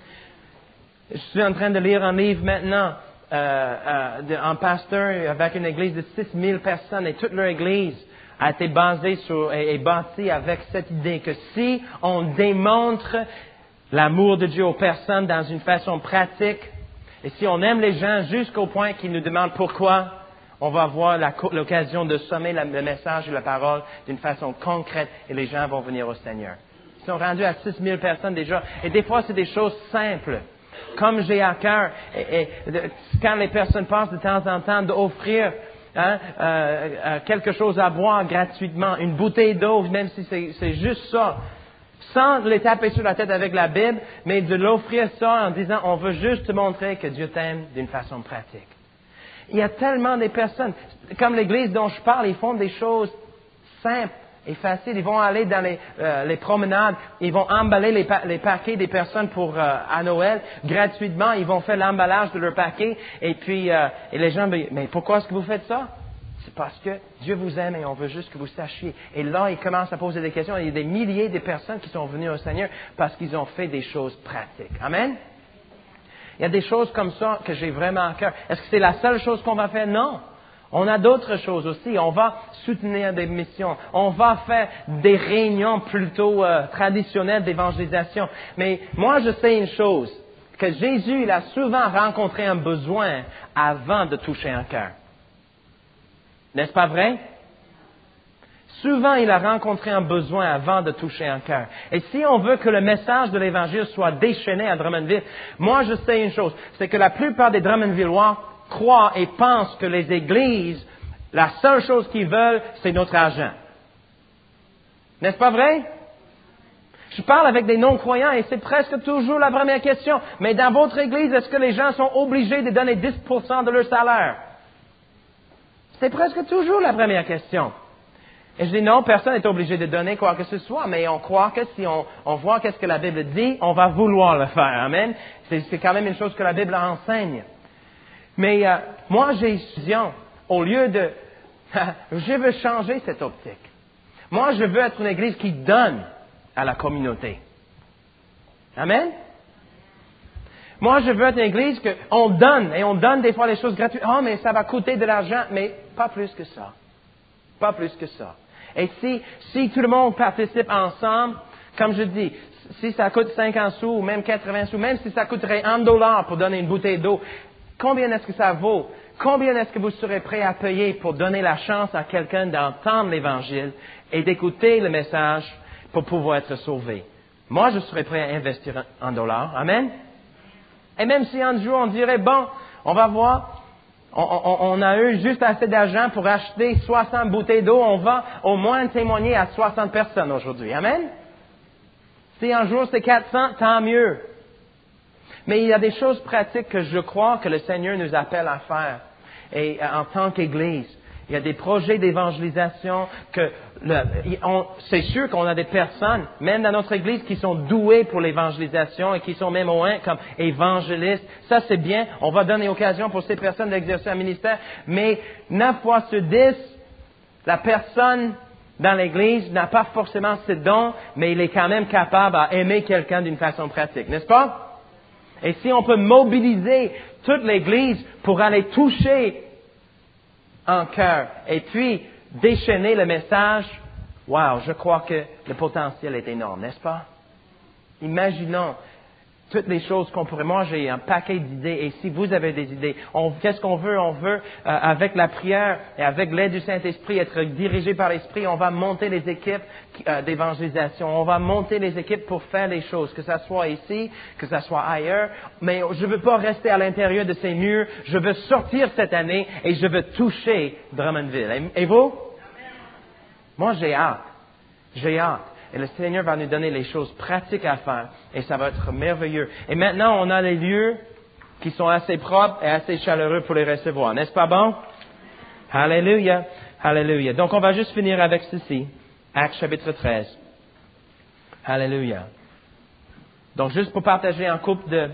Je suis en train de lire un livre maintenant, euh, euh, de, un pasteur avec une église de six mille personnes et toute leur église a été basé sur, et, et bâti avec cette idée que si on démontre l'amour de Dieu aux personnes dans une façon pratique, et si on aime les gens jusqu'au point qu'ils nous demandent pourquoi, on va avoir la, l'occasion de sommer la, le message et la parole d'une façon concrète et les gens vont venir au Seigneur. Ils sont rendus à six mille personnes déjà. Et des fois, c'est des choses simples. Comme j'ai à cœur, et, et, de, quand les personnes passent de temps en temps d'offrir Hein, euh, euh, quelque chose à boire gratuitement, une bouteille d'eau, même si c'est, c'est juste ça, sans les taper sur la tête avec la Bible, mais de l'offrir ça en disant, on veut juste te montrer que Dieu t'aime d'une façon pratique. Il y a tellement de personnes, comme l'église dont je parle, ils font des choses simples et faciles. Ils vont aller dans les, euh, les promenades, ils vont emballer les, pa- les paquets des personnes pour euh, à Noël gratuitement. Ils vont faire l'emballage de leurs paquets et puis euh, et les gens disent, mais pourquoi est-ce que vous faites ça? C'est parce que Dieu vous aime et on veut juste que vous sachiez. Et là, ils commencent à poser des questions. Il y a des milliers de personnes qui sont venues au Seigneur parce qu'ils ont fait des choses pratiques. Amen. Il y a des choses comme ça que j'ai vraiment à cœur. Est-ce que c'est la seule chose qu'on va faire? Non. On a d'autres choses aussi. On va soutenir des missions. On va faire des réunions plutôt euh, traditionnelles d'évangélisation. Mais moi, je sais une chose, que Jésus, il a souvent rencontré un besoin avant de toucher un cœur. N'est-ce pas vrai? Souvent, il a rencontré un besoin avant de toucher un cœur. Et si on veut que le message de l'Évangile soit déchaîné à Drummondville, moi, je sais une chose, c'est que la plupart des Drummondvillois croient et pensent que les églises, la seule chose qu'ils veulent, c'est notre argent. N'est-ce pas vrai? Je parle avec des non-croyants et c'est presque toujours la première question. Mais dans votre église, est-ce que les gens sont obligés de donner dix pour cent de leur salaire? C'est presque toujours la première question. Et je dis non, personne n'est obligé de donner quoi que ce soit, mais on croit que si on, on voit qu'est-ce que la Bible dit, on va vouloir le faire. Amen. C'est, c'est quand même une chose que la Bible enseigne. Mais euh, moi, j'ai vision, au lieu de... je veux changer cette optique. Moi, je veux être une église qui donne à la communauté. Amen? Moi, je veux être une église qu'on donne, et on donne des fois les choses gratuites. Oh, mais ça va coûter de l'argent, mais pas plus que ça. Pas plus que ça. Et si, si tout le monde participe ensemble, comme je dis, si ça coûte cinquante sous, ou même quatre-vingts sous, même si ça coûterait un dollar pour donner une bouteille d'eau, combien est-ce que ça vaut? Combien est-ce que vous serez prêt à payer pour donner la chance à quelqu'un d'entendre l'Évangile et d'écouter le message pour pouvoir être sauvé? Moi, je serais prêt à investir un dollar. Amen? Et même si un jour on dirait, bon, on va voir, on, on, on a eu juste assez d'argent pour acheter soixante bouteilles d'eau. On va au moins témoigner à soixante personnes aujourd'hui. Amen? Si un jour c'est quatre cents, tant mieux. Mais il y a des choses pratiques que je crois que le Seigneur nous appelle à faire. Et en tant qu'Église, il y a des projets d'évangélisation que le, on, c'est sûr qu'on a des personnes, même dans notre Église, qui sont douées pour l'évangélisation et qui sont même au moins comme évangélistes. Ça, c'est bien. On va donner occasion pour ces personnes d'exercer un ministère. Mais neuf fois sur dix, la personne dans l'Église n'a pas forcément ce don, mais il est quand même capable à aimer quelqu'un d'une façon pratique, n'est-ce pas? Et si on peut mobiliser toute l'Église pour aller toucher en cœur et puis déchaîner le message, wow, je crois que le potentiel est énorme, n'est-ce pas? Imaginons toutes les choses qu'on pourrait. Moi, j'ai un paquet d'idées et si vous avez des idées, on, qu'est-ce qu'on veut? On veut, euh, avec la prière et avec l'aide du Saint-Esprit, être dirigé par l'Esprit. On va monter les équipes euh, d'évangélisation. On va monter les équipes pour faire les choses, que ça soit ici, que ça soit ailleurs. Mais je ne veux pas rester à l'intérieur de ces murs. Je veux sortir cette année et je veux toucher Drummondville. Et, et vous? Moi, j'ai hâte. J'ai hâte. Et le Seigneur va nous donner les choses pratiques à faire. Et ça va être merveilleux. Et maintenant, on a les lieux qui sont assez propres et assez chaleureux pour les recevoir. N'est-ce pas bon? Alléluia. Alléluia. Donc, on va juste finir avec ceci. Actes chapitre treize. Alléluia. Donc, juste pour partager un couple de,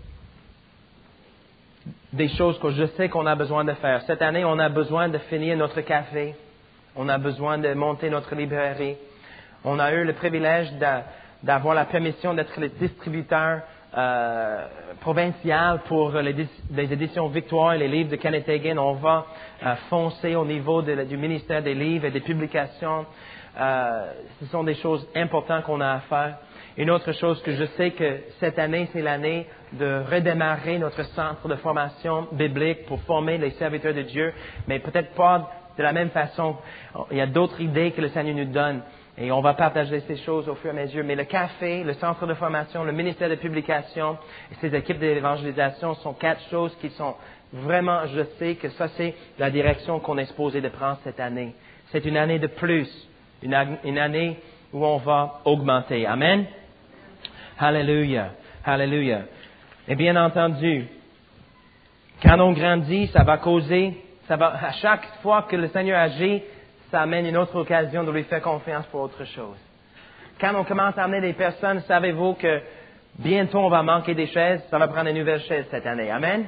des choses que je sais qu'on a besoin de faire. Cette année, on a besoin de finir notre café. On a besoin de monter notre librairie. On a eu le privilège d'avoir la permission d'être le distributeur euh, provincial pour les, les éditions Victoire et les livres de Kenneth Hagin. On va euh, foncer au niveau de, du ministère des livres et des publications. Euh, ce sont des choses importantes qu'on a à faire. Une autre chose que je sais que cette année, c'est l'année de redémarrer notre centre de formation biblique pour former les serviteurs de Dieu, mais peut-être pas de la même façon. Il y a d'autres idées que le Seigneur nous donne. Et on va partager ces choses au fur et à mesure. Mais le café, le centre de formation, le ministère de publication et ces équipes d'évangélisation sont quatre choses qui sont vraiment, je sais que ça c'est la direction qu'on est supposé de prendre cette année. C'est une année de plus, une, une année où on va augmenter. Amen. Alléluia. Alléluia. Et bien entendu, quand on grandit, ça va causer, ça va, à chaque fois que le Seigneur agit, ça amène une autre occasion de lui faire confiance pour autre chose. Quand on commence à amener des personnes, savez-vous que bientôt on va manquer des chaises, ça va prendre une nouvelle chaise cette année. Amen?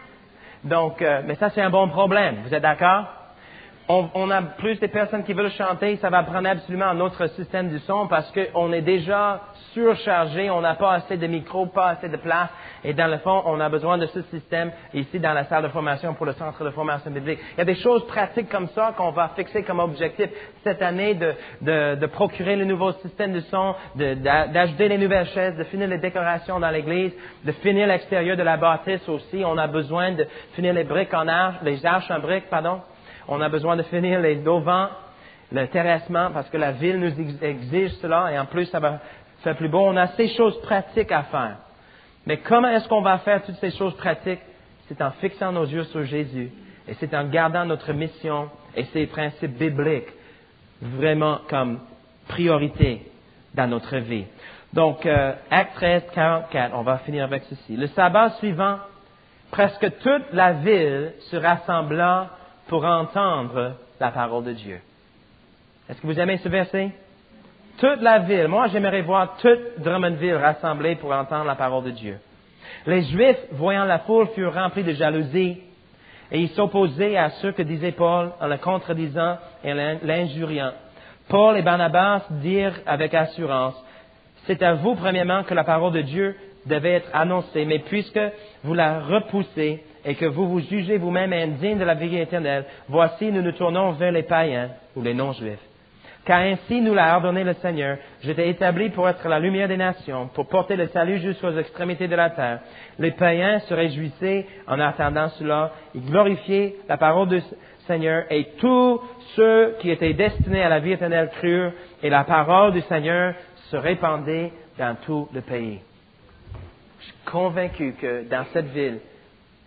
Donc, euh, mais ça c'est un bon problème. Vous êtes d'accord? On, on a plus de personnes qui veulent chanter, ça va prendre absolument un autre système du son parce qu'on est déjà surchargé, on n'a pas assez de micros, pas assez de place. Et dans le fond, on a besoin de ce système ici dans la salle de formation pour le centre de formation biblique. Il y a des choses pratiques comme ça qu'on va fixer comme objectif cette année de, de, de procurer le nouveau système de son, de, d'acheter les nouvelles chaises, de finir les décorations dans l'église, de finir l'extérieur de la bâtisse aussi. On a besoin de finir les briques en arche, les arches en briques, pardon. On a besoin de finir les auvents, le terrassement, parce que la ville nous exige cela, et en plus, ça va faire plus beau. On a ces choses pratiques à faire. Mais comment est-ce qu'on va faire toutes ces choses pratiques? C'est en fixant nos yeux sur Jésus, et c'est en gardant notre mission et ses principes bibliques vraiment comme priorité dans notre vie. Donc, euh, Actes treize, quarante-quatre, on va finir avec ceci. Le sabbat suivant, presque toute la ville se rassembla pour entendre la parole de Dieu. Est-ce que vous aimez ce verset? Toute la ville. Moi, j'aimerais voir toute Drummondville rassemblée pour entendre la parole de Dieu. Les Juifs, voyant la foule, furent remplis de jalousie et ils s'opposaient à ce que disait Paul en le contredisant et l'injuriant. Paul et Barnabas dirent avec assurance, « C'est à vous, premièrement, que la parole de Dieu devait être annoncée, mais puisque vous la repoussez, et que vous vous jugez vous-même indigne de la vie éternelle, voici, nous nous tournons vers les païens ou les non-juifs. Car ainsi nous l'a ordonné le Seigneur, je t'ai établi pour être la lumière des nations, pour porter le salut jusqu'aux extrémités de la terre. Les païens se réjouissaient en attendant cela, ils glorifiaient la parole du Seigneur, et tous ceux qui étaient destinés à la vie éternelle crurent, et la parole du Seigneur se répandait dans tout le pays. Je suis convaincu que dans cette ville,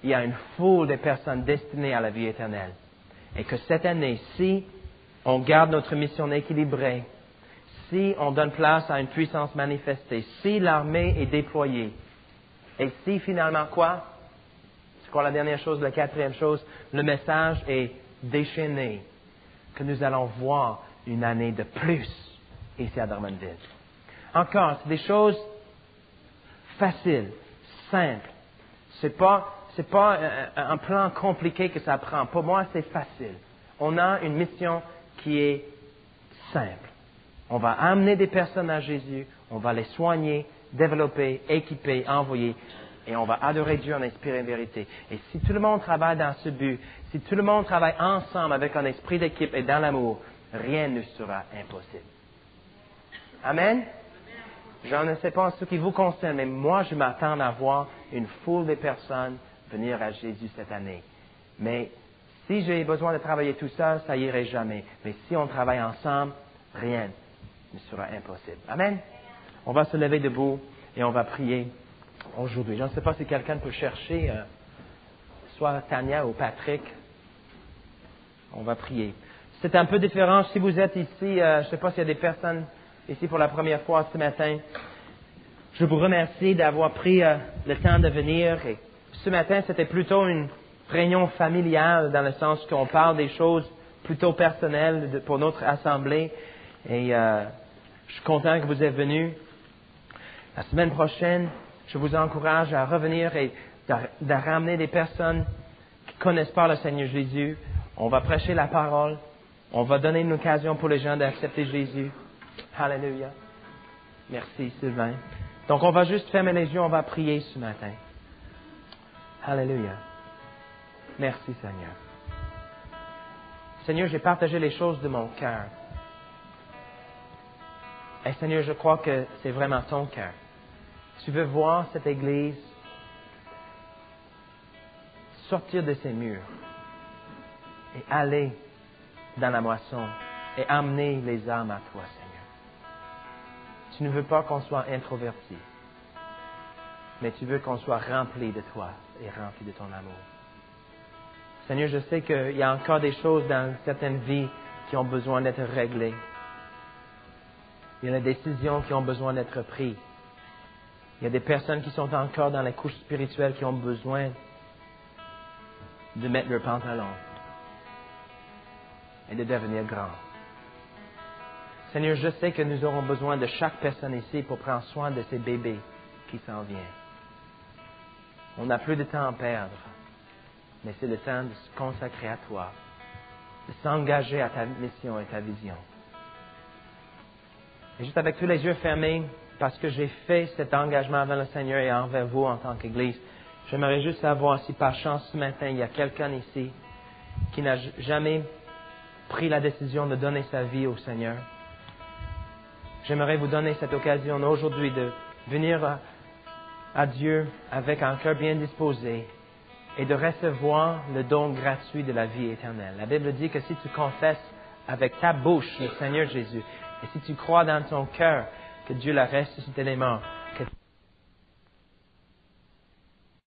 il y a une foule de personnes destinées à la vie éternelle. Et que cette année, si on garde notre mission équilibrée, si on donne place à une puissance manifestée, si l'armée est déployée, et si finalement quoi? C'est quoi la dernière chose, la quatrième chose? Le message est déchaîné, que nous allons voir une année de plus ici à Drummondville. Encore, c'est des choses faciles, simples. C'est pas, c'est pas un, un plan compliqué que ça prend. Pour moi, c'est facile. On a une mission qui est simple. On va amener des personnes à Jésus, on va les soigner, développer, équiper, envoyer, et on va adorer Dieu en esprit et en vérité. Et si tout le monde travaille dans ce but, si tout le monde travaille ensemble avec un esprit d'équipe et dans l'amour, rien ne sera impossible. Amen? Je ne sais pas en ce qui vous concerne, mais moi, je m'attends à voir une foule de personnes venir à Jésus cette année. Mais si j'ai besoin de travailler tout seul, ça irait jamais. Mais si on travaille ensemble, rien ne sera impossible. Amen? On va se lever debout et on va prier aujourd'hui. Je ne sais pas si quelqu'un peut chercher, euh, soit Tania ou Patrick. On va prier. C'est un peu différent. Si vous êtes ici, euh, je ne sais pas s'il y a des personnes ici pour la première fois ce matin. Je vous remercie d'avoir pris euh, le temps de venir. Et ce matin, c'était plutôt une réunion familiale dans le sens qu'on parle des choses plutôt personnelles de, pour notre assemblée. Et euh, je suis content que vous êtes venus. La semaine prochaine, je vous encourage à revenir et de, de ramener des personnes qui ne connaissent pas le Seigneur Jésus. On va prêcher la parole. On va donner une occasion pour les gens d'accepter Jésus. Alléluia. Merci, Sylvain. Donc, on va juste fermer les yeux, on va prier ce matin. Alléluia. Merci, Seigneur. Seigneur, j'ai partagé les choses de mon cœur. Et Seigneur, je crois que c'est vraiment ton cœur. Tu veux voir cette Église sortir de ses murs et aller dans la moisson et amener les âmes à toi, Seigneur. Tu ne veux pas qu'on soit introverti, mais tu veux qu'on soit rempli de toi et rempli de ton amour. Seigneur, je sais qu'il y a encore des choses dans certaines vies qui ont besoin d'être réglées. Il y a des décisions qui ont besoin d'être prises. Il y a des personnes qui sont encore dans les couches spirituelles qui ont besoin de mettre leurs pantalons et de devenir grands. Seigneur, je sais que nous aurons besoin de chaque personne ici pour prendre soin de ces bébés qui s'en viennent. On n'a plus de temps à perdre, mais c'est le temps de se consacrer à toi, de s'engager à ta mission et ta vision. Et juste avec tous les yeux fermés, parce que j'ai fait cet engagement envers le Seigneur et envers vous en tant qu'Église, j'aimerais juste savoir si par chance ce matin, il y a quelqu'un ici qui n'a jamais pris la décision de donner sa vie au Seigneur. J'aimerais vous donner cette occasion aujourd'hui de venir à, à Dieu avec un cœur bien disposé et de recevoir le don gratuit de la vie éternelle. La Bible dit que si tu confesses avec ta bouche le Seigneur Jésus et si tu crois dans ton cœur que Dieu l'a ressuscité des morts, que